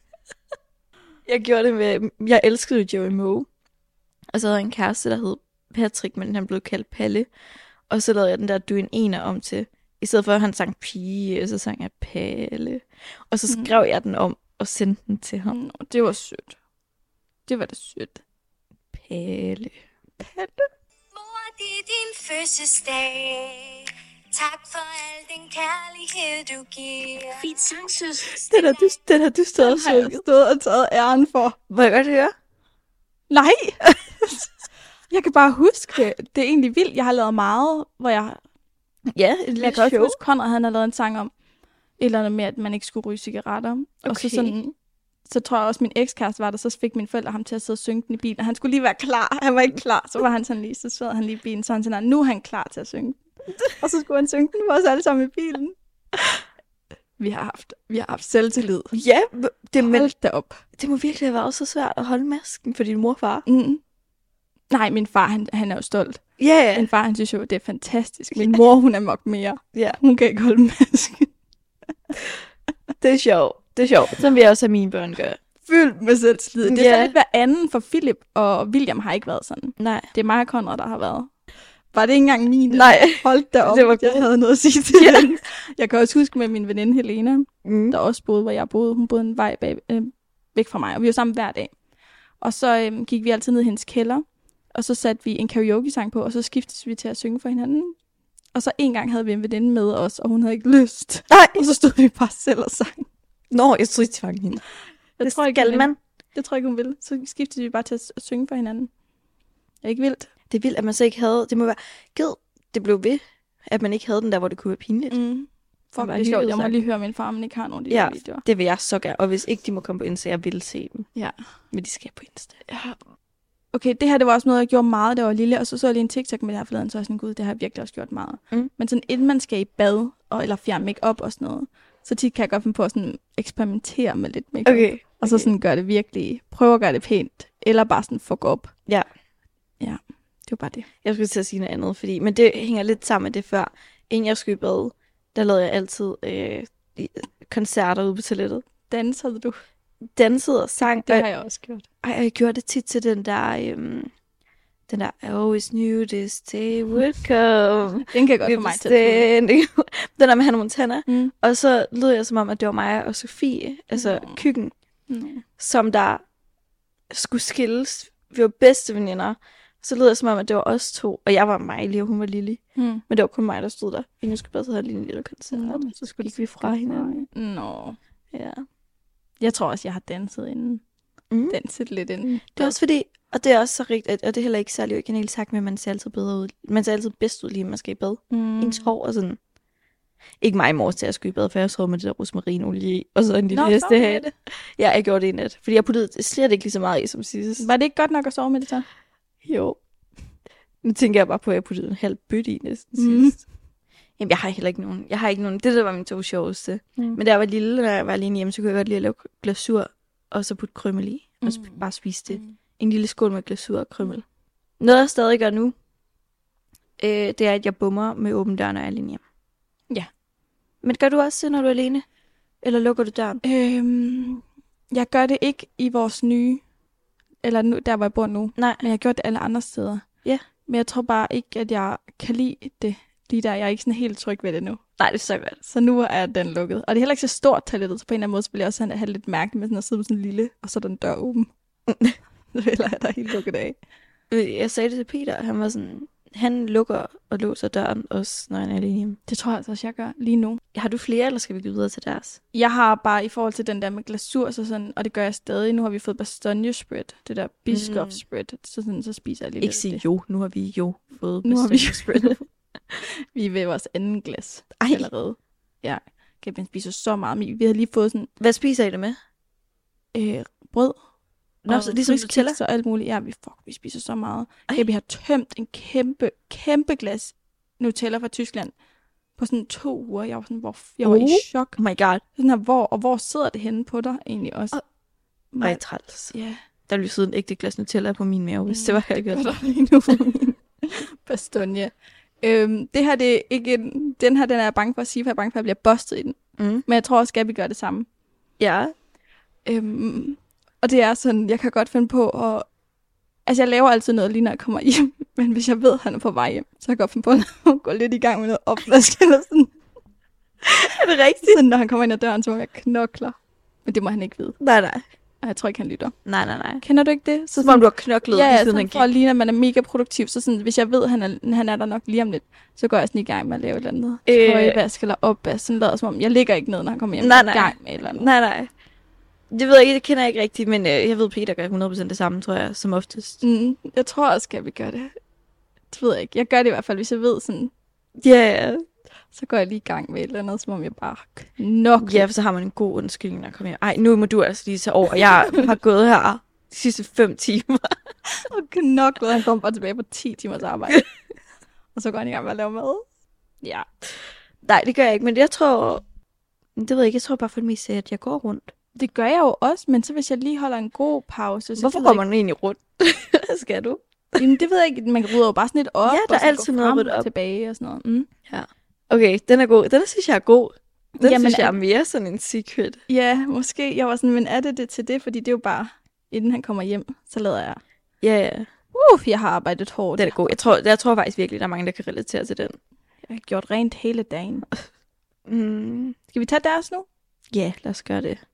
Jeg gjorde det med... Jeg elskede Joey Moe. Og så havde jeg en kæreste, der hed Patrick, men han blev kaldt Palle. Og så lavede jeg den der Du er en ener om til. I stedet for, at han sang pige, så sang jeg Palle. Og så skrev jeg den om og sendte den til ham. Det var sødt. Det var da sødt. Palle. Mor, det er din fødselsdag. Tak for al den kærlighed, du giver. Fint sang, søs. Den har du stået og sunget. Jeg har stået og taget æren for. Må jeg godt høre? Nej. Jeg kan bare huske det. Det er egentlig vildt. Jeg har lavet meget, hvor jeg... Ja, et jeg kan også huske, Conrad han har lavet en sang om et eller andet med, at man ikke skulle ryge cigaretter. Okay. Og så tror jeg også, min ekskæreste var der, så fik mine forældre ham til at sidde og synge den i bilen. Og han skulle lige være klar. Han var ikke klar. Så var han sådan lige, så sad han lige i bilen. Så han sådan, nu er han klar til at synge. Og så skulle han synge den for os alle sammen i bilen. Vi har haft selvtillid. Ja, hold da op. Det må virkelig have været så svært at holde masken for din morfar. Nej, min far, han er jo stolt. Ja. Yeah. Min far, han synes jo, det er fantastisk. Min mor, hun er nok mere. Ja. Hun kan ikke holde masken. Det er sjovt. Sådan vil jeg også have mine børn gøre. Fyldt med selvtillid. Det er så lidt hver anden, for Philip og William har ikke været sådan. Nej. Det er mig og Conrad, der har været. Var det ikke engang min? Nej. Hold da op, det var jeg havde noget at sige til den. Jeg kan også huske med min veninde Helena, der også boede, hvor jeg boede. Hun boede en vej væk fra mig, og vi var sammen hver dag. Og så gik vi altid ned i hendes kælder, og så satte vi en karaoke-sang på, og så skiftes vi til at synge for hinanden. Og så en gang havde vi en veninde med os, og hun havde ikke lyst. Nej. Og så stod vi bare selv og sang. Nå, jeg tror ikke, tvang hende. Det tror jeg ikke, man. Det tror jeg ikke, hun ville. Så skiftede vi bare til at synge for hinanden. Er ikke vildt? Det er vildt, at man så ikke havde... Det må være... det blev ved, at man ikke havde den der, hvor det kunne være pinligt. Fuck, det er sjovt. Jeg må lige høre min far, men ikke har nogen af de videoer. Det vil jeg så gerne. Og hvis ikke de må komme på Insta, jeg vil se dem. Ja. Men de skal på Insta. Ja. Okay, det her, det var også noget, jeg gjorde meget, da jeg var lille. Og så jeg lige en TikTok med det her forleden, så jeg sådan, gud, det har jeg virkelig også gjort meget. Men sådan, inden man skal i bad, eller fjerne make-up og sådan noget, så tit kan jeg godt finde på at sådan eksperimentere med lidt make-up. Okay. Og så sådan gør det virkelig, prøve at gøre det pænt, eller bare sådan fuck op. Ja. Ja, det var bare det. Jeg skulle til at sige noget andet, men det hænger lidt sammen med det før. Inden jeg skulle i bad, der lavede jeg altid koncerter ude på toilettet. Dansede du? Dansede og sang. Det har jeg også gjort. Jeg gjorde det tit til den der I always knew this day would come. Den kan godt få mig til at den der med Hannah Montana. Og så lød jeg som om, at det var mig og Sofie, altså Kyggen, som der skulle skilles. Vi var bedste veninder. Så lød jeg som om, at det var os to. Og jeg var Miley, og hun var Lily. Men det var kun mig, der stod der. Inden jeg skulle bare have lige en lille koncert. Så skulle vi fra hinanden. Nå. Ja. Jeg tror også, jeg har danset inden. Danset lidt inden. Det er også fordi, og det er også så rigtigt, og det er heller ikke særlig originalt sagt, men man ser altid bedre ud. Man ser altid bedst ud, lige man skal i bad. Ens hår og sådan. Ikke mig i morges, til jeg skulle i bad, for jeg så med det der rosmarinolie og så en lille hestehat. Ja, jeg gjorde det i nat. Fordi jeg puttede slet ikke lige så meget i som sidst. Var det ikke godt nok at sove med det så? Jo. Nu tænker jeg bare på, at jeg puttede en halv bøtte i næsten sidst. Jamen, jeg har ikke nogen. Det der var mine 2 sjoveste. Men da jeg var lille, når jeg var alene hjemme, så kunne jeg godt lide at lave glasur, og så putte krymmel i. Og bare spise det. En lille skål med glasur og krymmel. Noget jeg stadig gør nu, det er, at jeg bummer med åben dør, når jeg er alene hjem. Ja. Men gør du også det, når du er alene? Eller lukker du døren? Jeg gør det ikke i vores nye, eller nu, der, hvor jeg bor nu. Nej. Men jeg har gjort det alle andre steder. Ja. Men jeg tror bare ikke, at jeg kan lide det lige der. Jeg er ikke sådan helt tryg ved det nu. Nej, det er så godt. Så nu er den lukket. Og det er heller ikke så stort toilettet, så på en eller anden måde, så vil jeg også have lidt mærkeligt med sådan at sidde på sådan en lille, og så er den dør åben. Så vil jeg have der helt lukket af. Jeg sagde det til Peter, han var sådan, han lukker og låser døren også, når han er alene hjemme. Det tror jeg altså også, jeg gør lige nu. Har du flere, eller skal vi gå videre til deres? Jeg har bare i forhold til den der med glasur, så sådan, og det gør jeg stadig. Nu har vi fået bastogne spread, det der biscoff spread, så spiser jeg lige Ikke sige jo, nu har vi jo fået nu har vi spread. Vi er ved vores anden glas Ej. allerede. Ja, Kevin spiser så meget. Vi har lige fået sådan Hvad spiser I det med? brød. Nå, så ligesom Nutella? Og alt muligt. Ja, vi spiser så meget. Vi har tømt en kæmpe glas Nutella fra Tyskland på sådan 2 uger. Jeg var sådan, jeg var i chok. Oh my god. Sådan her, hvor sidder det henne på dig egentlig også? Ej, træls. Ja. Der ville sidde en ægte glas Nutella på min mave, hvis det var helt godt. Lige nu på min bastogne. Det her, det er ikke den er jeg bange for at sige, for jeg er bange for, at jeg bliver bustet i den. Men jeg tror også, at vi gør det samme. Ja. Og det er sådan, jeg kan godt finde på at... Altså, jeg laver altid noget lige, når jeg kommer hjem. Men hvis jeg ved, at han er på vej hjem, så kan jeg godt finde på at gå lidt i gang med noget opvask eller sådan. Er det rigtigt? Sådan, når han kommer ind ad døren, så må jeg knokler. Men det må han ikke vide. Nej. Og jeg tror ikke, han lytter. Nej. Kender du ikke det? Så som om du har knoklet. Ja, sådan for lige, når man er mega produktiv. Så sådan, hvis jeg ved, at han er der nok lige om lidt, så går jeg sådan i gang med at lave et eller andet. Tøjvask eller opvask. Sådan lader som om, jeg ligger ikke ned, når han kommer hjem. Nej. I gang med et eller andet. Nej. Det ved jeg ikke, det kender jeg ikke rigtigt, men jeg ved, Peter gør 100% det samme, tror jeg, som oftest. Jeg tror også, at vi gør det. Det ved jeg ikke. Jeg gør det i hvert fald, hvis jeg ved sådan... Ja. Så går jeg lige i gang med et eller andet, som om jeg bare knokler. Ja, for så har man en god undskyldning, når jeg kommer hjem. Ej, nu må du altså lige tage over. Jeg har gået her de sidste 5 timer. Og knoklet. Han kommer bare tilbage på 10 timers arbejde. Og så går han i gang med at lave mad. Ja. Nej, det gør jeg ikke, men jeg tror... Det ved jeg ikke, jeg tror bare for det meste, at jeg går rundt. Det gør jeg jo også, men så hvis jeg lige holder en god pause... Så hvorfor går man egentlig rundt? Hvad skal du? Jamen, det ved jeg ikke. Man rydder jo bare sådan lidt op. Ja, der er altid noget at rydde op. Og tilbage og sådan noget. Ja. Okay, den er god. Den synes jeg er god. Den synes jeg er er mere sådan en secret. Ja, måske. Jeg var sådan, men er det til det? Fordi det er jo bare, inden han kommer hjem, så lader jeg... Ja. Jeg har arbejdet hårdt. Den er god. Jeg tror faktisk virkelig, der er mange, der kan relatere til den. Jeg har gjort rent hele dagen. Skal vi tage deres nu? Ja, lad os gøre det.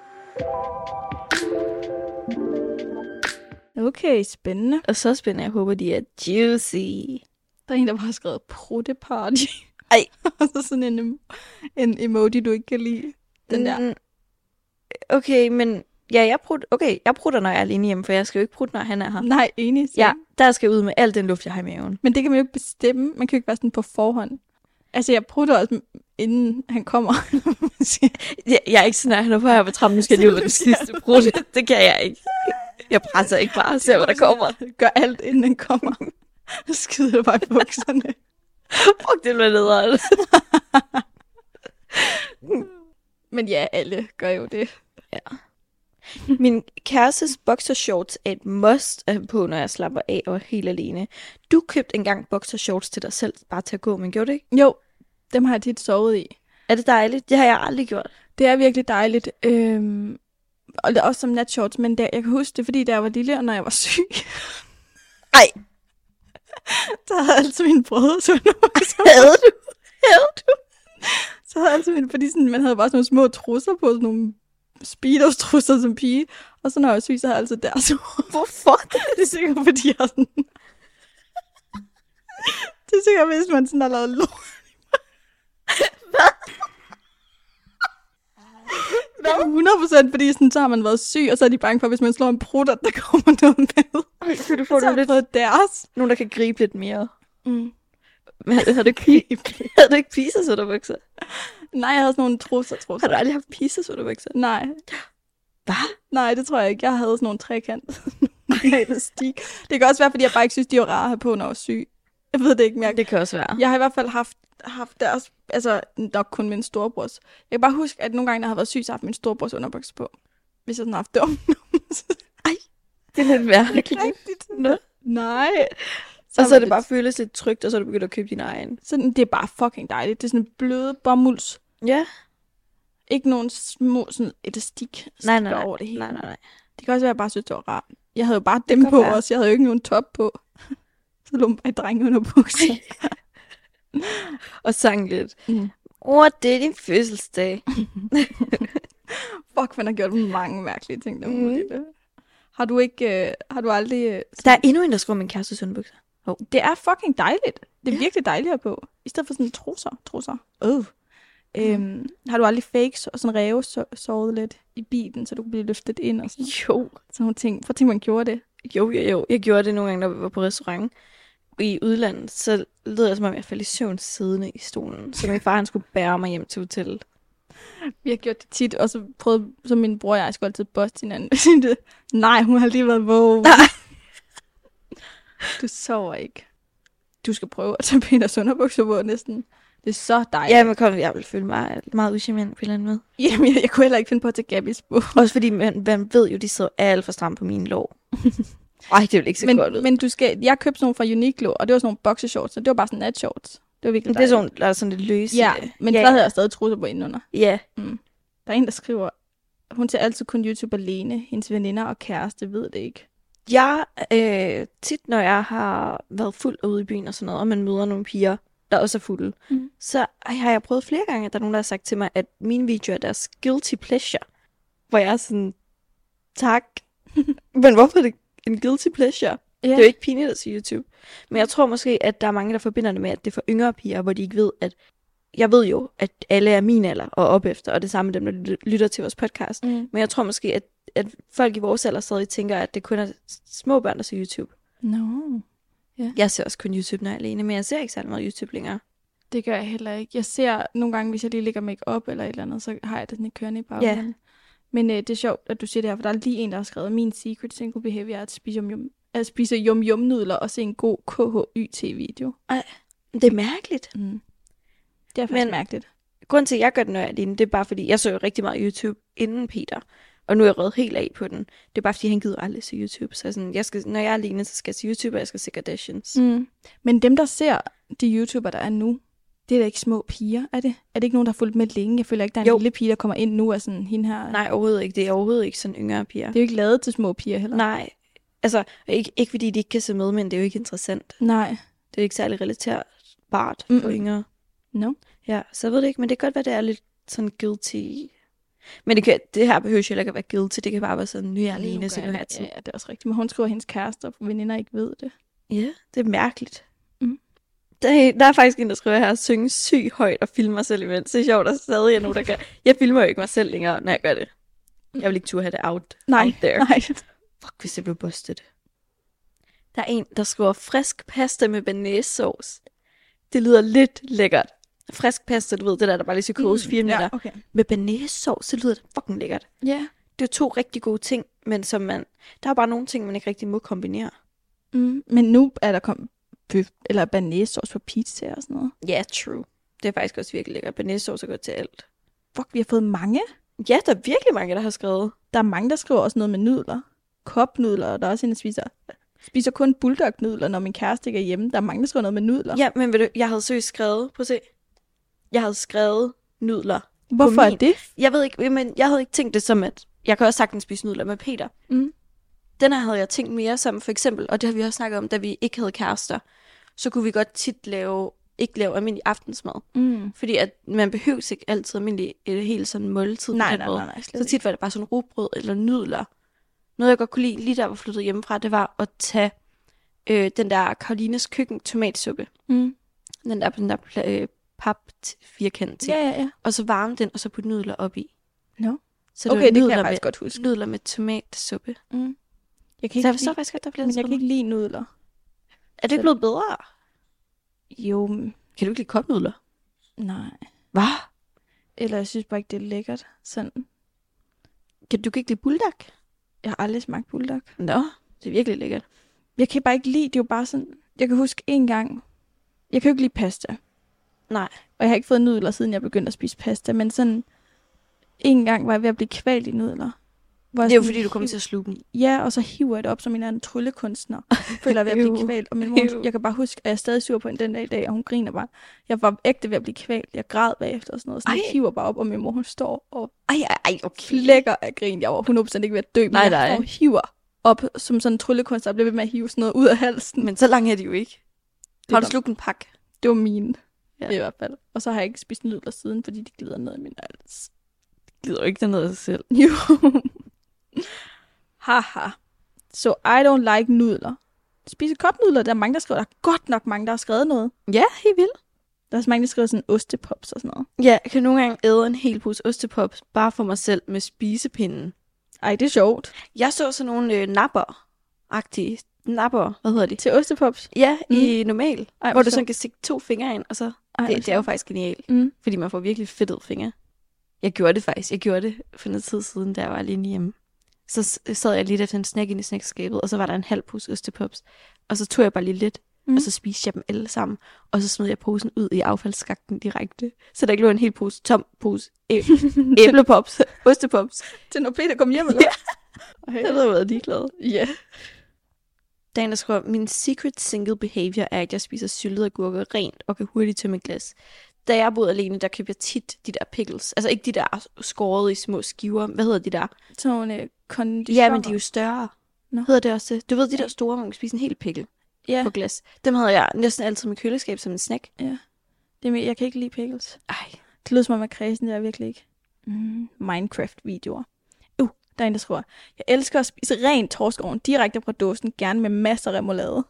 Okay, spændende. Og så spændende, jeg håber, de er juicy. Der er en, der bare har skrevet prutteparty. Ej. Og så sådan en emoji, du ikke kan lide. Den der. Okay, men ja, jeg prutter, når jeg er alene hjemme, for jeg skal jo ikke prutte, når han er her. Nej, enig. Ja, der skal jeg ud med al den luft, jeg har i maven. Men det kan man jo ikke bestemme. Man kan jo ikke være sådan på forhånd. Altså, jeg prutter også, inden han kommer. Jeg er ikke sådan, at han er på her på trappen, nu skal jeg lige ud med den sidste prutte. Det kan jeg ikke. Jeg presser ikke bare og ser, hvad der kommer. Gør alt, inden han kommer. Så skider det bare i bukserne. Fuck, det bliver nederen. Men ja, alle gør jo det. Ja. Min kærestes boxershorts er et must at have på, når jeg slapper af og er helt alene. Du købte engang boxershorts til dig selv, bare til at gå, men gjorde det ikke? Jo, dem har jeg tit sovet i. Er det dejligt? Det har jeg aldrig gjort. Det er virkelig dejligt. Og det er også som natshorts, men jeg kan huske det, fordi da jeg var lille, og når jeg var syg. Ej. Så havde altid mine brødre så Havde du? Så havde altid mine, fordi sådan, man havde bare sådan nogle små trusser på, sådan nogle speedos-trusser som pige. Og så når jeg var syg, så havde jeg altid deres. Hvorfor? Det er sikkert, fordi jeg sådan... Det er sikkert, hvis man sådan har lavet lort. Hvad? 100%, fordi sådan, så har man været syg, og så er de bange for, hvis man slår en prut, at der kommer noget med. Kan du få så lidt fået deres. Nogen, der kan gribe lidt mere. Men havde du ikke pizzasøtterbukser? Nej, jeg havde sådan nogle trusser. Har du aldrig haft pizzasøtterbukser? Nej. Hvad? Nej, det tror jeg ikke. Jeg havde sådan nogle trekant. Elastik. Det kan også være, fordi jeg bare ikke synes, de var rare at have på, når jeg var syg. Jeg ved det ikke mere. Det kan også være. Jeg har i hvert fald haft deres, altså nok kun min storebrors. Jeg kan bare huske, at nogle gange, når jeg havde været syg, så har jeg haft min storebrors underbukser på. Hvis jeg sådan har haft det om. Ej, det er lidt mærkeligt. Rigtigt. Nej. Og så er det bare føles lidt trygt, og så er du begyndt at købe din egen. Sådan, det er bare fucking dejligt. Det er sådan bløde bomulds. Ja. Ikke nogen små sådan elastik Nej. over det hele. Nej. Det kan også være, at jeg bare synes, det var rart. Jeg havde jo bare dem kan på være. også. Jeg havde jo ikke nogen top på. Så lå man bare i drenge under bukser. Og sang lidt. Mm. Det er din fødselsdag. Fuck, man har gjort mange mærkelige ting. Har du aldrig... Der er endnu en, der skriver min kærestes underbukser. Det er fucking dejligt. Det er virkelig dejligt at på. I stedet for sådan trusser. Har du aldrig fake sådan ræve sovet lidt i bilen, så du kunne blive løftet ind og sådan? Jo. Sådan nogle ting. Prøv at tænke, man gjorde det. Jo. Jeg gjorde det nogle gange, når vi var på restaurant i udlandet. Så lød jeg, som om jeg faldt i søvn siddende i stolen. Så min far, han skulle bære mig hjem til hotellet. Vi har gjort det tit, og så min bror og jeg skulle altid boste hinanden. Nej, hun har lige været vågen. Du sover ikke. Du skal prøve at tage Peters underbukser på næsten. Det er så dejligt. Ja, men jeg vil føle mig meget uschammerende på en eller anden måde. Jamen, jeg kunne heller ikke finde på at tage Gabis på. Også fordi man ved jo, de sidder alt for stramt på mine lår. Ej, det vil ikke så godt ud. Men jeg købte sådan nogle fra Uniqlo, og det var sådan nogle boxershorts, så det var bare sådan natshorts. Det var virkelig dejligt. Det er sådan lidt løse. Ja, men der havde jeg stadig trusser på indenunder. Ja. Mm. Der er en, der skriver, hun ser altid kun YouTube alene. Hendes veninder og kæreste ved det ikke. Jeg, tit når jeg har været fuld ude i byen og sådan noget, og man møder nogle piger, der også er fulde, så har jeg prøvet flere gange, at der er nogen, der har sagt til mig, at mine videoer er deres guilty pleasure. Hvor jeg er sådan, tak. Men hvorfor er det en guilty pleasure? Det er jo ikke pinligt at se YouTube. Men jeg tror måske, at der er mange, der forbinder det med, at det er for yngre piger, hvor de ikke ved, at jeg ved jo, at alle er min alder og op efter, og det samme med dem, der lytter til vores podcast. Men jeg tror måske, at folk i vores alder stadig tænker, at det kun er små børn, der ser YouTube. Yeah. Jeg ser også kun YouTube, når jeg er alene, men jeg ser ikke særlig meget YouTube længere. Det gør jeg heller ikke. Jeg ser nogle gange, hvis jeg lige lægger make-up eller et eller andet, så har jeg det sådan et kørende i baggrunden. Yeah. Men det er sjovt, at du siger det her, for der er lige en, der har skrevet, min secret single behavior er at spise yum-yum-nudler og se en god KHYT-video. Ej, det er mærkeligt. Det er faktisk mærkeligt. Grunden til, at jeg gør det, når jeg er alene, det er bare fordi, jeg så jo rigtig meget YouTube inden Peter. Og nu er jeg røget helt af på den. Det er bare fordi, han gider aldrig se YouTube. Så sådan, når jeg er alene, så skal jeg se YouTube, og jeg skal se Kardashians. Men dem, der ser de YouTuber, der er nu, det er da ikke små piger, er det? Er det ikke nogen, der har fulgt med længe? Jeg føler ikke, der er en lille pige, der kommer ind nu og sådan hende her. Nej, overhovedet ikke. Det er overhovedet ikke sådan yngre piger. Det er jo ikke lavet til små piger heller. Nej. Altså, ikke fordi de ikke kan se med, men det er jo ikke interessant. Nej. Det er ikke særlig relaterbart for yngre. No. Ja, så jeg ved det ikke, men det kan godt være, det er lidt sådan guilty. Men det her behøver jo heller ikke at være guilty. Det kan bare være sådan, nu er jeg alene, så nu har jeg tid. Ja, det er også rigtigt. Men hun skriver, at hendes kæreste og veninder ikke ved det. Ja, det er mærkeligt. Der er faktisk en, der skriver her, at synge sygt højt og filme mig selv imens. Det er sjovt, der stadig er nogen, der kan. Jeg filmer jo ikke mig selv længere, når jeg gør det. Jeg vil ikke turde have det out there. Nej. Fuck, hvis jeg blev bustet. Der er en, der skriver frisk pasta med bearnaisesauce. Det lyder lidt lækkert. Frisk pasta, du ved, det der bare lige skal koges 4 minutter. Ja, okay. Med bearnaisesauce, det lyder fucking lækkert. Ja. Yeah. Det er 2 rigtig gode ting, men som der er bare nogle ting, man ikke rigtig må kombinere. Men nu er der kommet eller bearnaisesauce på pizza og sådan noget. Ja, yeah, true. Det er faktisk også virkelig lækkert. Bearnaisesauce er godt til alt. Fuck, vi har fået mange. Ja, der er virkelig mange, der har skrevet. Der er mange, der skriver også noget med nudler. Kopnudler, og der er også en, der spiser kun bulldog-nudler, når min kæreste ikke er hjemme. Der er mange, der skriver noget med nudler. Ja, men ved du, jeg havde seriøst skrevet, prøv at se. Jeg havde skrevet nudler. Hvorfor er det? Jeg ved ikke, men jeg havde ikke tænkt det som, at jeg kan også sagtens spise nudler med Peter. Den her havde jeg tænkt mere som, for eksempel, og det har vi også snakket om, da vi ikke havde kærester, så kunne vi godt tit ikke lave almindelig aftensmad. Fordi at man behøver ikke altid almindelig et helt sådan måltid. Nej. Så tit var det bare sådan rugbrød eller nudler. Noget jeg godt kunne lide, lige der var flyttet hjemmefra, det var at tage den der Karolines køkken tomatsuppe. Den der pap-firkant til. Ja. Og så varme den, og så putte nudler op i. No. Så det kan jeg faktisk godt huske. Nudler med tomatsuppe. Jeg kan så faktisk godt, der bliver men jeg kan ikke lide nudler. Er det ikke blevet bedre? Jo. Kan du ikke lide kopnudler? Nej. Hvad? Eller jeg synes bare ikke, det er lækkert. Sådan. Kan du ikke lide bulldog? Jeg har aldrig smagt bulldog. Nå, det er virkelig lækkert. Jeg kan bare ikke lide, det er jo bare sådan, jeg kan huske en gang, jeg kan jo ikke lide pasta. Nej. Og jeg har ikke fået nudler, siden jeg begyndte at spise pasta, men sådan, en gang var jeg ved at blive kvalt i nudler. Hvor Det er jo fordi, du kommer til at sluge den. Ja, og så hiver jeg det op som en anden tryllekunstner. Føler jeg ved at blive kvalt. Og min mor, jeg kan bare huske, at jeg er stadig sur på hende den dag i dag, og hun griner bare. Jeg var ægte ved at blive kvalt. Jeg græd bagefter og sådan noget. Så jeg hiver bare op, og min mor, hun står og Okay. flækker af grin. Jeg var 100% ikke ved at dø, men Nej. jeg hiver op som sådan en tryllekunstner, og blev ved med at hive sådan noget ud af halsen. Men så lang er de jo ikke. Har du slugt en pakke? Det var mine, Ja. i hvert fald. Og så har jeg ikke spist nudler siden, fordi de glider ned i min hals. Gider jo ikke det ned af sig selv. Jo. Haha. So I don't like nudler. Spise kopnudler, der er mange, der skriver. Der er godt nok mange, der har skrevet noget. Ja, helt vildt. Der er også mange, der skriver sådan ostepops og sådan noget. Ja, jeg kan nogle gange æde en hel pose ostepops, bare for mig selv med spisepinden. Ej, det er sjovt. Jeg så sådan nogle napper-agtige napper, hvad hedder de? Til ostepops. Ja, i normal, Ej, hvor du hvor sådan kan stikke 2 fingre ind, og så... Det er jo faktisk genialt, fordi man får virkelig fedtede fingre. Jeg gjorde det faktisk. Jeg gjorde det for noget tid siden, da jeg var alene hjemme. Så sad jeg lidt efter en snack ind i snackskabet, og så var der en halv pose ostepops. Og så tog jeg bare lige lidt, og så spiste jeg dem alle sammen. Og så smed jeg posen ud i affaldsskakten direkte. Så der ikke lå en hel pose, tom pose, æblepops, ostepops. Til når Peter kom hjem, eller? Ja. Jeg havde været ligeglad. Ja. Dagen, der skriver, min secret single behavior er, at jeg spiser syltede agurker rent og kan hurtigt tømme et glas. Da jeg boede alene, der købte jeg tit de der pickles. Altså ikke de der skåret i små skiver. Hvad hedder de der? Sådan nogle konditioner. Ja, men de er jo større. Hedder det også det? Du ved, de der store, hvor man kan spise en hel pickle på glas. Dem havde jeg næsten altid i mit køleskab som en snack. Ja. Jeg kan ikke lide pickles. Ej. Det lyder som om, at kredsen, det er virkelig ikke. Minecraft-videoer. Der er en, der skriver, jeg elsker at spise rent torskeovn direkte fra dåsen, gerne med masser af remoulade.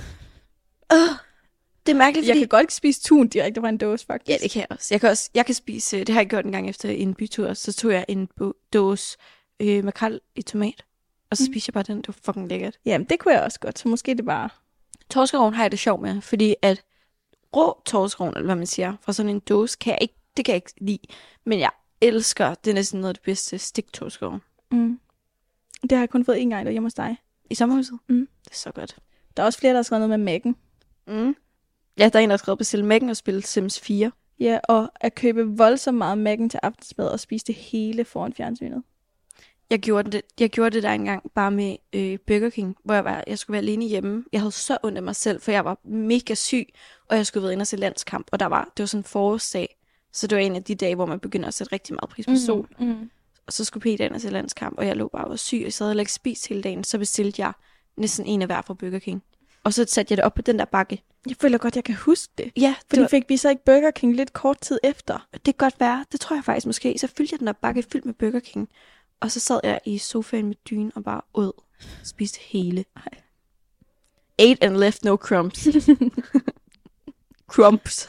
Det er mærkeligt, fordi... Jeg kan godt ikke spise tun direkte fra en dåse, faktisk. Ja, det kan jeg også. Jeg kan spise... Det har jeg gjort en gang efter en bytur. Så tog jeg en dåse makrel i tomat. Og så spiste jeg bare den. Det var fucking lækkert. Jamen, det kunne jeg også godt. Så måske det bare... Torskeovn har jeg det sjovt med, fordi at rå torskeovn, eller hvad man siger, fra sådan en dåse, det kan jeg ikke lide. Men jeg elsker, det er næsten noget af det bedste, stik torskeovn. Det har jeg kun fået en gang hjemme hos dig. I sommerhuset? Det er så godt. Der er også flere, der har skrevet noget med Mac'en. Ja, der er en, der har skrevet bestille Mac'en og spille Sims 4. Ja, og at købe voldsomt meget Mac'en til aftensmad og spise det hele foran fjernsynet. Jeg gjorde det der engang bare med Burger King, hvor jeg skulle være alene hjemme. Jeg havde så ondt af mig selv, for jeg var mega syg, og jeg skulle være inde og se landskamp, og det var sådan en forårsdag. Så det var en af de dage, hvor man begynder at sætte rigtig meget pris på sol. Og så skulle Peter ind og se landskamp, og jeg lå bare og var syg, og så havde jeg ikke spist hele dagen. Så bestilte jeg næsten en af hver fra Burger King. Og så satte jeg det op på den der bakke. Jeg føler godt, jeg kan huske det. Ja, fordi fik vi så ikke Burger King lidt kort tid efter. Det kan godt være. Det tror jeg faktisk måske. Så fyldte jeg den der bakke fyldt med Burger King. Og så sad jeg i sofaen med dynen og bare åd. Spiste hele. Ate and left no crumbs. Crumbs.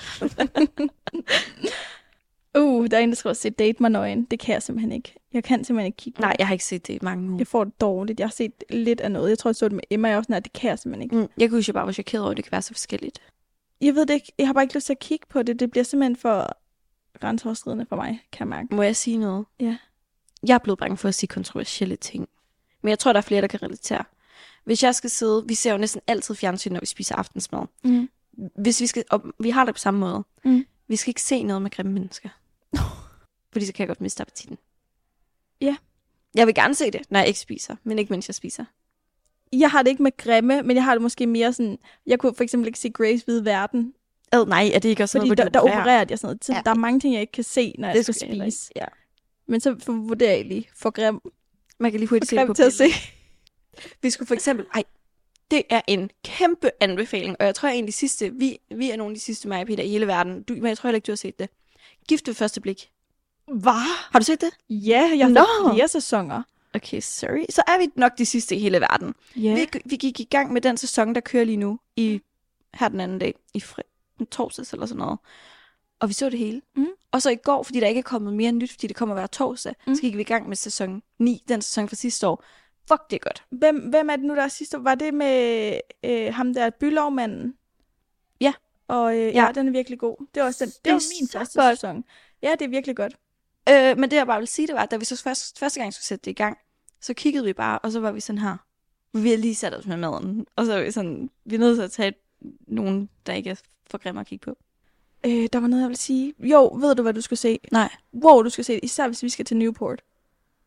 Der er en, der skriver, se date mig nøgen. Det kan jeg simpelthen ikke. Jeg kan simpelthen ikke kigge på. Nej, jeg har ikke set det i mange uger. Jeg får det dårligt. Jeg har set lidt af noget. Jeg tror, jeg så det med Emma. Jeg også sådan, det kan jeg simpelthen ikke. Jeg kunne huske, jeg bare var chokeret over, at det kan være så forskelligt. Jeg ved det ikke. Jeg har bare ikke lyst til at kigge på det. Det bliver simpelthen for grænseoverskridende for mig, kan jeg mærke. Må jeg sige noget? Ja. Jeg er blevet bange for at sige kontroversielle ting. Men jeg tror, der er flere, der kan relatere. Hvis jeg skal sidde... Vi ser jo næsten altid fjernsyn, når vi spiser aftensmad. Hvis vi skal... Og vi har det på samme måde. Vi skal ikke se noget med grimme mennesker. Fordi så kan jeg godt miste appetitten. Ja. Jeg vil gerne se det, når jeg ikke spiser. Men ikke mens jeg spiser. Jeg har det ikke med grimme, men jeg har det måske mere sådan... Jeg kunne for eksempel ikke se Grace Hvide Verden. Nej, er det ikke også fordi noget, der opererer jeg sådan noget. Så ja. Der er mange ting, jeg ikke kan se, når jeg skal spise. Ja. Men så vurderer jeg lige for grim. Man kan lige hurtigt se det på til at se. Vi skulle for eksempel... det er en kæmpe anbefaling. Og jeg tror egentlig sidste... Vi er nogle af de sidste mig og Peter i hele verden. Men jeg tror heller ikke, du har set det. Gift ved første blik. Hvad? Har du set det? Ja, jeg har flere sæsoner. Okay, sorry. Så er vi nok de sidste i hele verden. Yeah. Vi gik i gang med den sæson, der kører lige nu. Her den anden dag. I torsdags eller sådan noget. Og vi så det hele. Og så i går, fordi der ikke er kommet mere nyt, fordi det kommer hver torsdag, så gik vi i gang med sæson 9, den sæson fra sidste år. Fuck, det er godt. Hvem er det nu, der er sidste år? Var det med ham der, Bylovmanden? Ja. Og ja, den er virkelig god. Det var også det var min første sæson. Ja, det er virkelig godt. Men det jeg bare vil sige, det var, at da vi så første gang skulle sætte det i gang, så kiggede vi bare, og så var vi sådan her. Vi har lige sat os med maden. Og så var vi sådan, vi er nødt til at tage nogen, der ikke er for grimme at kigge på. Der var noget, jeg ville sige. Jo, ved du, hvad du skal se? Nej. Wow, du skal se det. Især hvis vi skal til Newport.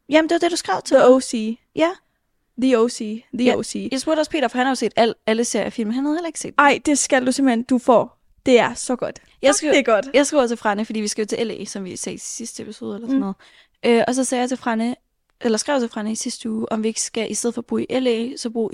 Jamen, det var det, du skrev til The mig. O.C. Ja. The O.C. The Ja. O.C. Jeg spurgte også Peter, for han har jo set alle seriefilm. Han havde heller ikke set dem. Ej, det skal du simpelthen, du får. Det er så godt. Det er godt. Jeg skriver til Franne, fordi vi skal jo til LA, som vi sagde i sidste episode eller sådan noget. Og så sagde jeg til Franne, eller skrev til Franne i sidste uge, om vi ikke skal, i stedet for at bo i LA, så bo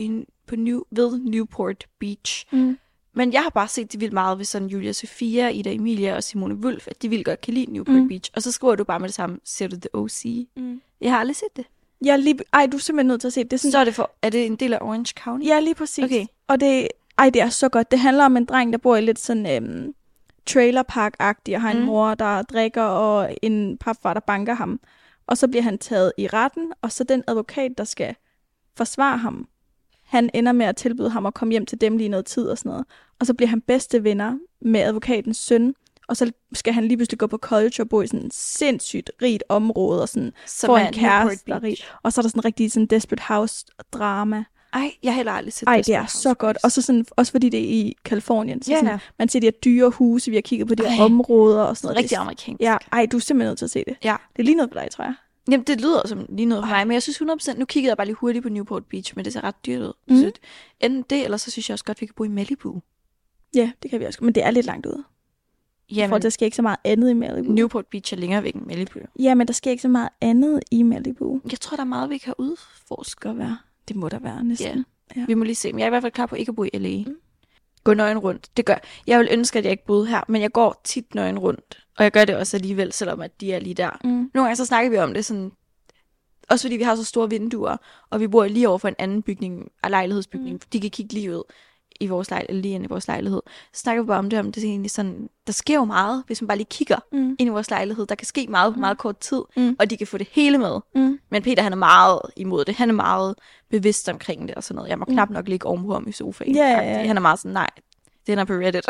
ved Newport Beach. Men jeg har bare set det vildt meget ved sådan Julia Sofia, Ida Emilia og Simone Wulf, at de vildt godt kan lide Newport Beach. Og så skriver du bare med det samme, ser du The O.C.? Jeg har aldrig set det. Ej, du er simpelthen nødt til at se det. Så er det en del af Orange County? Ja, lige præcis. Okay. Og det er så godt. Det handler om en dreng, der bor i lidt sådan trailerpark-agtig, og har en mor, der drikker, og en papfar, der banker ham. Og så bliver han taget i retten, og så den advokat, der skal forsvare ham, han ender med at tilbyde ham at komme hjem til dem lige noget tid og sådan noget. Og så bliver han bedste venner med advokatens søn, og så skal han lige pludselig gå på college og bo i sådan et sindssygt rigt område, og sådan få en kæreste, der er rig. Og så er der sådan en rigtig sådan Desperate House-drama. Ej, jeg har heller aldrig set Ej, det er så godt. Og så sådan, også fordi det er i Kalifornien. Så sådan, man ser de her dyre huse, vi har kigget på de her områder og sådan noget. Rigtig amerikansk. Ja, ej, du er simpelthen nødt til at se det. Ja. Det er lige noget for dig, tror jeg. Jamen, det lyder som lige noget for mig, men jeg synes 100%, nu kiggede jeg bare lige hurtigt på Newport Beach, men det ser ret dyrt ud. Så enten det, eller så synes jeg også godt, vi kan bo i Malibu. Ja, det kan vi også. Men det er lidt langt ude. Jamen, for der sker ikke så meget andet i Malibu. Newport Beach er længere væk end Malibu. Ja, men der sker ikke så meget andet i Malibu. Jeg tror, der er meget, vi kan udforske. Det må der være næsten. Ja. Vi må lige se. Men jeg er i hvert fald klar på ikke at bo i LA. Gå nøgen rundt. Det gør jeg. Vil ønske, at jeg ikke boede her, men jeg går tit nøgen rundt. Og jeg gør det også alligevel, selvom at de er lige der. Nogle gange så snakker vi om det sådan. Også fordi vi har så store vinduer, og vi bor lige over for en anden bygning, lejlighedsbygning. De kan kigge lige ud i vores lejlighed, lige ind i vores lejlighed. Så snakker vi bare om det er egentlig sådan, der sker jo meget, hvis man bare lige kigger ind i vores lejlighed. Der kan ske meget på meget kort tid, og de kan få det hele med. Men Peter, han er meget imod det. Han er meget bevidst omkring det og sådan noget. Jeg må knap nok ligge ovenpå ham i sofaen. Ja. Han er meget sådan, nej, den er på Reddit.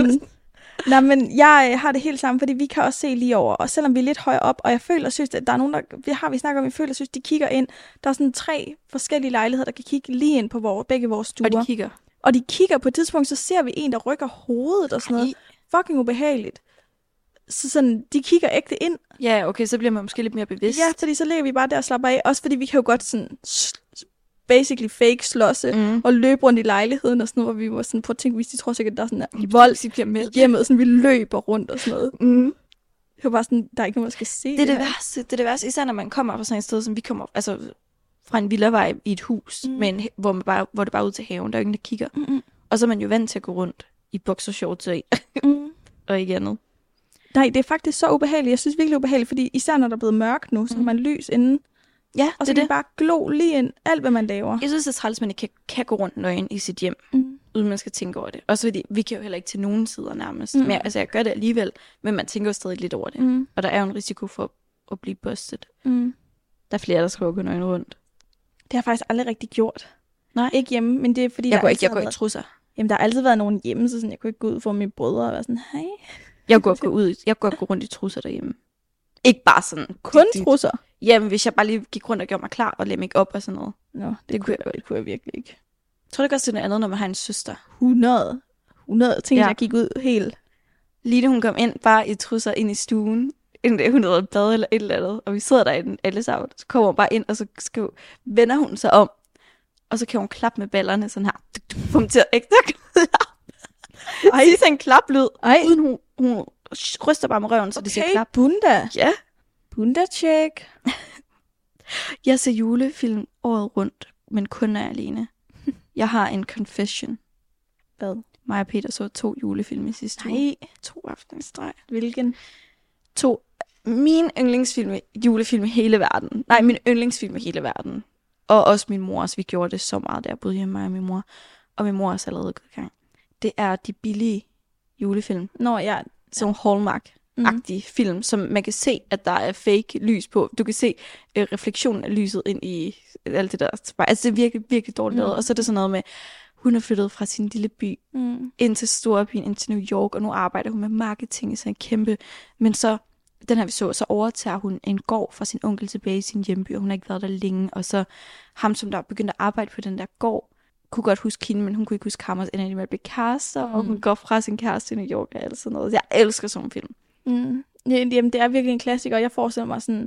Nej, men jeg har det helt sammen, fordi vi kan også se lige over, og selvom vi er lidt højere op, og jeg føler, synes, at der er nogen, vi snakker om, vi føler, synes, de kigger ind. Der er sådan 3 forskellige lejligheder, der kan kigge lige ind på begge vores stuer. Og de kigger på et tidspunkt, så ser vi en, der rykker hovedet og sådan noget. Fucking ubehageligt. Så sådan, de kigger ægte ind. Ja, okay, så bliver man måske lidt mere bevidst. Ja, fordi så ligger vi bare der og slapper af. Også fordi vi kan jo godt sådan basically fake slåsse og løbe rundt i lejligheden og sådan noget, hvor vi var sådan, prøv at tænke, hvis de tror sikkert, der er sådan en vold i hjemmet, sådan vi løber rundt og sådan noget. Det var bare sådan, der er ikke nogen, der skal se det. Det er det værste. Det er det værste, især når man kommer fra sådan et sted, som vi kommer, altså fra en villavej i et hus, men hvor det bare er ud til haven, der er ingen, der kigger. Og så er man jo vant til at gå rundt i boxershorts og ikke andet. Nej, det er faktisk så ubehageligt. Jeg synes virkelig ubehageligt, fordi især når der er blevet mørkt nu, så har man lys inden. Ja, og så kan bare glo lige ind alt, hvad man laver. Jeg synes, det er træls, at man ikke kan gå rundt nøgen i sit hjem, uden man skal tænke over det. Også fordi, vi kan jo heller ikke til nogen sider nærmest. Men altså, jeg gør det alligevel, men man tænker jo stadig lidt over det. Og der er jo en risiko for at blive busted. Der er flere, der skal gå nøgen rundt. Det har jeg faktisk aldrig rigtig gjort. Nej. Ikke hjemme, men det er fordi, jeg går i trusser. Jamen, der har altid været nogen hjemme, så sådan, jeg kunne ikke gå ud for mine brødre og være sådan, hej. Jeg kunne godt gå rundt i trusser derhjemme. Ikke bare sådan. Kun trusser? Jamen, hvis jeg bare lige gik rundt og gjorde mig klar og lagde mig op og sådan noget. Nå, det kunne jeg virkelig ikke. Jeg tror det også, det er noget andet, når man har en søster. 100 ting, jeg gik ud helt. Line, hun kom ind bare i trusser ind i stuen, inden hun havde bad eller et eller andet, og vi sidder derinde alle sammen. Så kommer hun bare ind, og så vender hun sig om, og så kan hun klappe med ballerne sådan her. Få til ægte klap. Ej, det er en klaplyd, uden hun ryster bare med røven, så det siger klap. Bunda. Ja. Bunda-check. Jeg ser julefilm året rundt, men kun er alene. Jeg har en confession. Hvad? Mig og Peter så 2 julefilm i sidste uge. 2 aftener i streg. Hvilken? 2. Min julefilm i hele verden. Nej, min yndlingsfilm i hele verden. Og også min mors. Vi gjorde det så meget, da jeg boede hjemme, mig og min mor. Og min mor er også allerede gået i gang. Det er de billige julefilm. Nå, ja. Sådan Hallmark-agtige film, som man kan se, at der er fake lys på. Du kan se refleksionen af lyset ind i alt det der. Altså, det er virkelig, virkelig dårligt lavet. Og så er det sådan noget med, hun er flyttet fra sin lille by ind til storbyen, ind til New York, og nu arbejder hun med marketing i sådan en kæmpe. Men så, den her vi så overtager hun en gård fra sin onkel tilbage i sin hjemby, og hun har ikke været der længe. Og så ham, som der begyndte at arbejde på den der gård, kunne godt huske hende, men hun kunne ikke huske ham, og så ender de med at blive kærester, og hun går fra sin kæreste i New York og alt sådan noget. Jeg elsker sådan en film. Jamen, det er virkelig en klassiker, og jeg forestiller mig sådan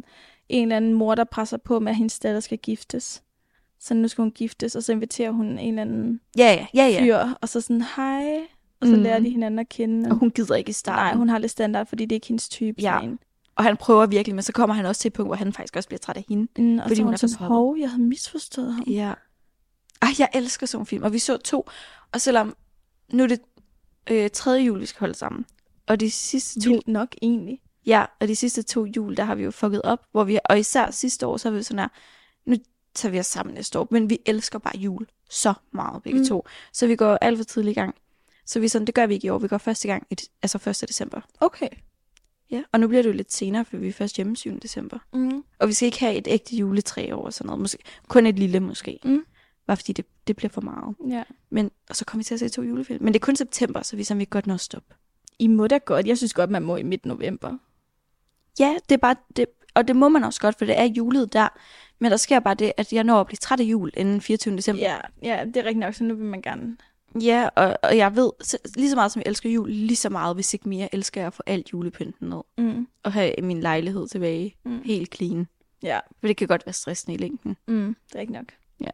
en eller anden mor, der presser på med, at hendes datter skal giftes. Så nu skal hun giftes, og så inviterer hun en eller anden fyr, og så sådan, hej, og så lærer de hinanden at kende. Og hun gider ikke i starten. Nej, hun har lidt standard, fordi det er ikke hendes type. Ja. Og han prøver virkelig, men så kommer han også til et punkt, hvor han faktisk også bliver træt af hende. Og fordi så hun er sådan, jeg havde misforstået ham. Ja. Jeg elsker sådan en film, og vi så 2, og selvom nu er det 3. jul, vi skal holde sammen. Og de sidste 2... Vildt nok, egentlig. Ja, og de sidste 2 jul, der har vi jo fucket op, hvor vi, og især sidste år, så har vi sådan her, nu tager vi os sammen næste år, men vi elsker bare jul så meget, begge to. Så vi går alt for tidligt i gang. Så vi sådan, det gør vi ikke i år, vi går første gang, altså 1. december. Okay. Ja, og nu bliver det jo lidt senere, for vi er først hjemme 7. december. Og vi skal ikke have et ægte juletræ over sådan noget, måske, kun et lille måske. Bare fordi det bliver for meget. Ja. Men, og så kommer vi til at se 2 julefilm. Men det er kun september, så vi sådan, godt nå stoppe. I må da godt. Jeg synes godt, man må i midt november. Ja, det er bare det, og det må man også godt, for det er julet der. Men der sker bare det, at jeg når at blive træt af jul inden 24. december. Ja, det er rigtigt nok, så nu vil man gerne. Ja, og jeg ved, lige så meget som jeg elsker jul, lige så meget, hvis ikke mere, elsker jeg at få alt julepynten ned. Og have min lejlighed tilbage, helt clean. Ja. For det kan godt være stressende i længden. Det er rigtigt nok. Ja.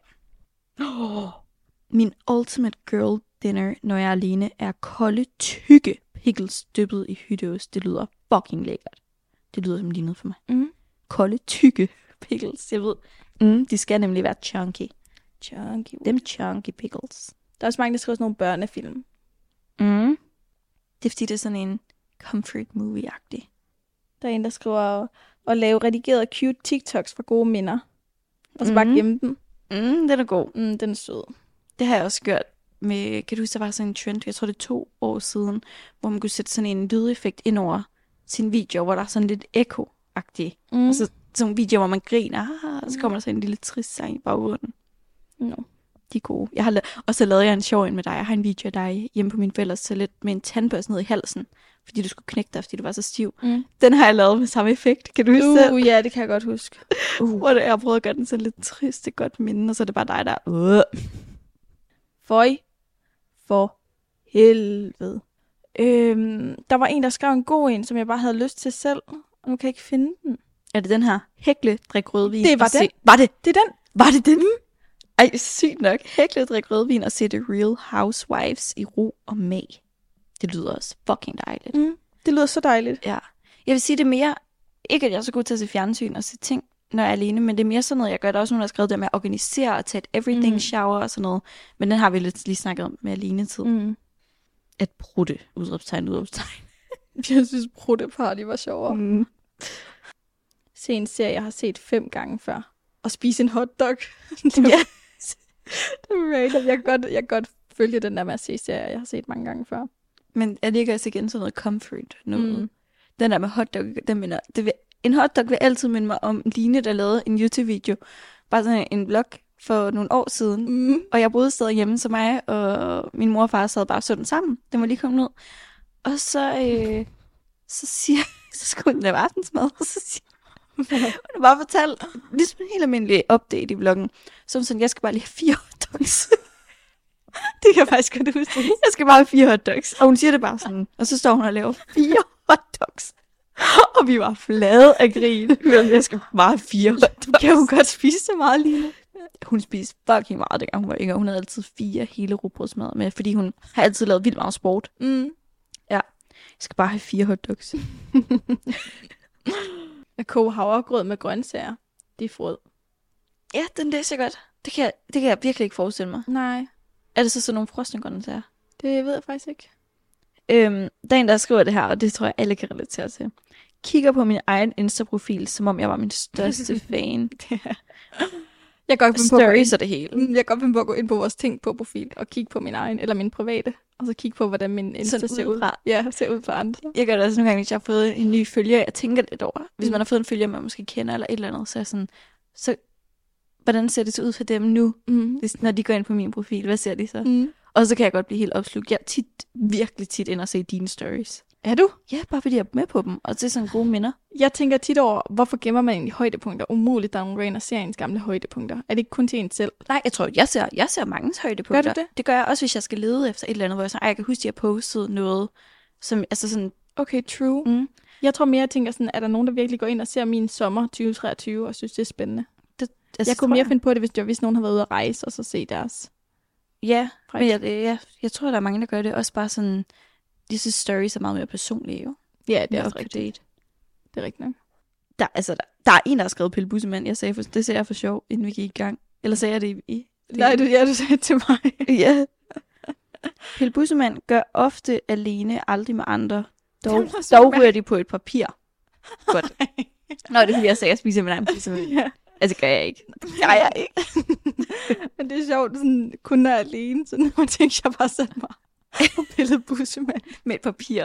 Min ultimate girl dinner, når jeg er alene, er kolde, tykke pickles dyppet i hytteost. Det lyder fucking lækkert. Det lyder som lige noget for mig. Kolde, tykke pickles. Jeg ved, de skal nemlig være chunky. Dem chunky pickles. Der er også mange, der skriver sådan nogle børnefilm. Det er fordi, det er sådan en comfort movie-agtig. Der er en, der skriver at lave redigerede cute TikToks fra gode minder. Og så bare gemme dem. Den er god. Den er sød. Det har jeg også gjort med, kan du huske, der var sådan en trend, jeg tror det er 2 år siden, hvor man kunne sætte sådan en lydeffekt ind over sin video, hvor der er sådan lidt echo-agtig. Og så sådan en video, hvor man griner, og så kommer der sådan en lille trist sang i baggrunden. De er gode. Og så lavede jeg en sjov en med dig. Jeg har en video af dig hjemme på min forældres toilet med en tandbørste ned i halsen, fordi du skulle knække dig, fordi du var så stiv. Den har jeg lavet med samme effekt. Kan du huske det? Ja, det kan jeg godt huske. Hvor jeg har prøvet at gøre den sådan lidt trist, det godt minde, og så er det bare dig, der For helvede. Der var en, der skrev en god en, som jeg bare havde lyst til selv, og nu kan jeg ikke finde den. Er det den her? Hækle, drik rødvin. Det var den. Var det? Det er den. Var det den? Ej, sygt nok. Hækle, drik rødvin og se The Real Housewives i ro og mag. Det lyder også fucking dejligt. Det lyder så dejligt. Ja. Jeg vil sige det mere, ikke at jeg er så god til at se fjernsyn og se ting, når jeg er alene, men det er mere sådan noget, jeg gør. Der er også nogen, der har skrevet det med at organisere og tage et everything shower og sådan noget. Men den har vi lidt lige snakket om med alenetid. At prutte, udråbstegn. Jeg synes, prutteparty var sjovere. Se en serie, jeg har set 5 gange før. Og spise en hotdog. Det er random. Jeg kan godt følge den der med at se serier, jeg har set mange gange før. Men er det ikke også igen sådan noget comfort? Noget? Den der med hotdog, en hotdog vil altid minde mig om Line, der lavede en YouTube-video. Bare sådan en vlog for nogle år siden. Og jeg boede stadig hjemme, så mig og min mor og far sad bare og så den sammen. Den var lige kommet ud. Og så skulle hun lave aftensmad, og så siger hun har bare fortalt, ligesom en helt almindelig update i vloggen. Så sådan, jeg skal bare lige have 4 hotdogs. Det kan jeg faktisk godt huske. Jeg skal bare have 4 hotdogs. Og hun siger det bare sådan. Og så står hun og laver 4 hotdogs. Og vi var flade af grin. Jeg skal bare have 4 hotdogs. Kan hun godt spise så meget, Line? Hun spiste fucking meget, dengang hun var yngre. Hun havde altid 4 hele rugbrødsmad med, fordi hun har altid lavet vildt meget sport. Ja. Jeg skal bare have 4 hotdogs. At koge havregrød med grøntsager. Det er frød. Ja, den læser jeg godt. Det kan jeg virkelig ikke forestille mig. Nej. Er det så sådan nogle frosne grøntsager? Det ved jeg faktisk ikke. Der er en, der skriver det her, og det tror jeg, alle kan relatere til. Kigger på min egen Insta-profil, som om jeg var min største fan. Jeg går ikke stories og det hele. Jeg går godt på at gå ind på vores ting på profil og kigge på min egen, eller min private, og så kigge på, hvordan min Insta ser ud. Ja, ser ud for andre. Jeg gør det også nogle gange, hvis jeg har fået en ny følger, jeg tænker lidt over. Hvis man har fået en følger, man måske kender eller et eller andet, så er sådan, så hvordan ser det så ud for dem nu, når de går ind på min profil? Hvad ser de så? Og så kan jeg godt blive helt opslugt. Jeg er virkelig tit ind og se dine stories. Er du? Ja, bare fordi jeg er med på dem, og det er sådan gode minder. Jeg tænker tit over, hvorfor gemmer man egentlig højdepunkter? Umuligt, der er nogen, der ser ens gamle højdepunkter. Er det ikke kun til en selv? Nej, jeg tror, jeg ser mange højdepunkter. Gør du det? Det gør jeg også, hvis jeg skal lede efter et eller andet, hvor jeg sådan, jeg kan huske, at jeg postede noget, som, altså sådan... Okay, true. Jeg tror mere, jeg tænker sådan, er der nogen, der virkelig går ind og ser min sommer 2023 og synes, det er spændende? Jeg kunne mere finde på det, hvis jeg vidste, nogen har været ude at rejse og så se deres. Ja, men jeg tror, der er mange, der gør det. Også bare sådan, disse stories er meget mere personlige, jo. Ja, det er Up også to rigtigt. date. Det er rigtigt nok. Der er en, der har skrevet Pelle Bussemand. Det sagde jeg for sjov, inden vi gik i gang. Eller sagde jeg det i? Nej, du sagde det til mig. Ja. Pelle Bussemand gør ofte alene, aldrig med andre. Dog ryger de på et papir. Godt. Nå, det er fordi, jeg sagde, at jeg spiser min egen bussemand. Ja. Altså, gør jeg ikke. Gør jeg ikke. Men det er sjovt, sådan, kun er alene, så nu tænker jeg bare sætte mig og Pelle Bussemand Med et papir.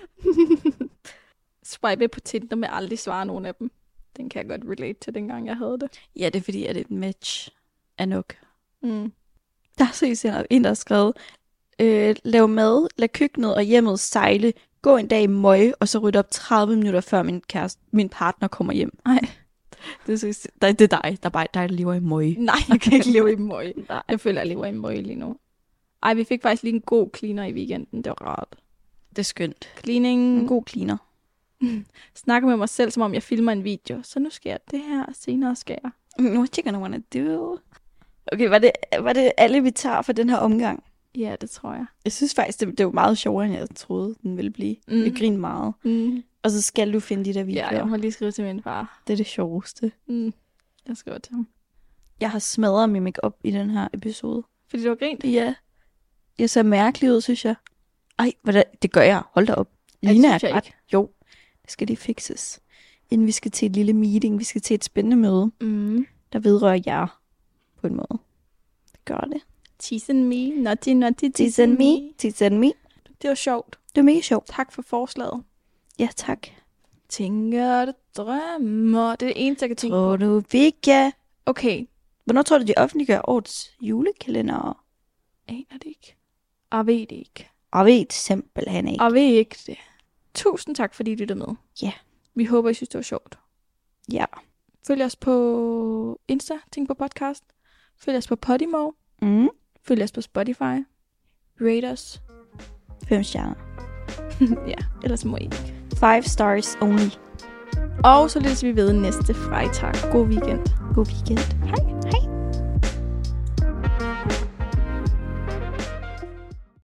Swipe på Tinder med aldrig svare nogen af dem. Den kan jeg godt relate til, dengang jeg havde det. Ja, det er fordi, at et match er nok. Mm. Der er seriøst en, der har skrevet, lav mad, lad køkkenet og hjemmet sejle, gå en dag i møg, og så rydde op 30 minutter før min partner kommer hjem. Nej. Det er dig, der lever i møg. Nej, jeg kan ikke leve i møg. Nej. Jeg føler, jeg lever i møg lige nu. Ej, vi fik faktisk lige en god cleaner i weekenden. Det var rart. Det er skønt. Cleaning. En god cleaner. Snakker med mig selv, som om jeg filmer en video. Så nu sker det her, senere sker jeg. What you gonna wanna do? Okay, var det alle, vi tager for den her omgang? Ja, det tror jeg. Jeg synes faktisk, det var meget sjovere, end jeg troede, den ville blive. Vi griner meget. Mm. Og så skal du finde de der videoer. Ja, jeg må lige skrive til min far. Det er det sjoveste. Jeg skriver til ham. Jeg har smadret min make-up i den her episode. Fordi du har grint? Ja. Jeg ser mærkelig ud, synes jeg. Ej, det gør jeg. Hold da op. Ja, Lina det synes er jeg ret. Jo, det skal lige fikses. Inden vi skal til et lille meeting. Vi skal til et spændende møde, der vedrører jer på en måde. Det gør det. Tease and me, naughty, Tease and me. Tease and me. Det var sjovt. Det var mega sjovt. Tak for forslaget. Ja, tak. Tænker du drømmer. Det er det eneste, jeg kan tænke Tror på. du, vi kan? Okay. Hvornår tror du, de offentliggør årets julekalender? Aner det ikke. Jeg ved det ikke. Jeg ved simpelthen ikke. Jeg ved ikke det. Tusind tak, fordi I lyttede med. Ja. Vi håber, I synes, det var sjovt. Ja. Følg os på Insta, Tænk på podcast. Følg os på Podimo. Følg os på Spotify. Rate os. 5 stjerner. Ja, ellers må I ikke. 5 stars only. Og så lyttes vi ved næste fredag. God weekend. God weekend. Hej. Hej.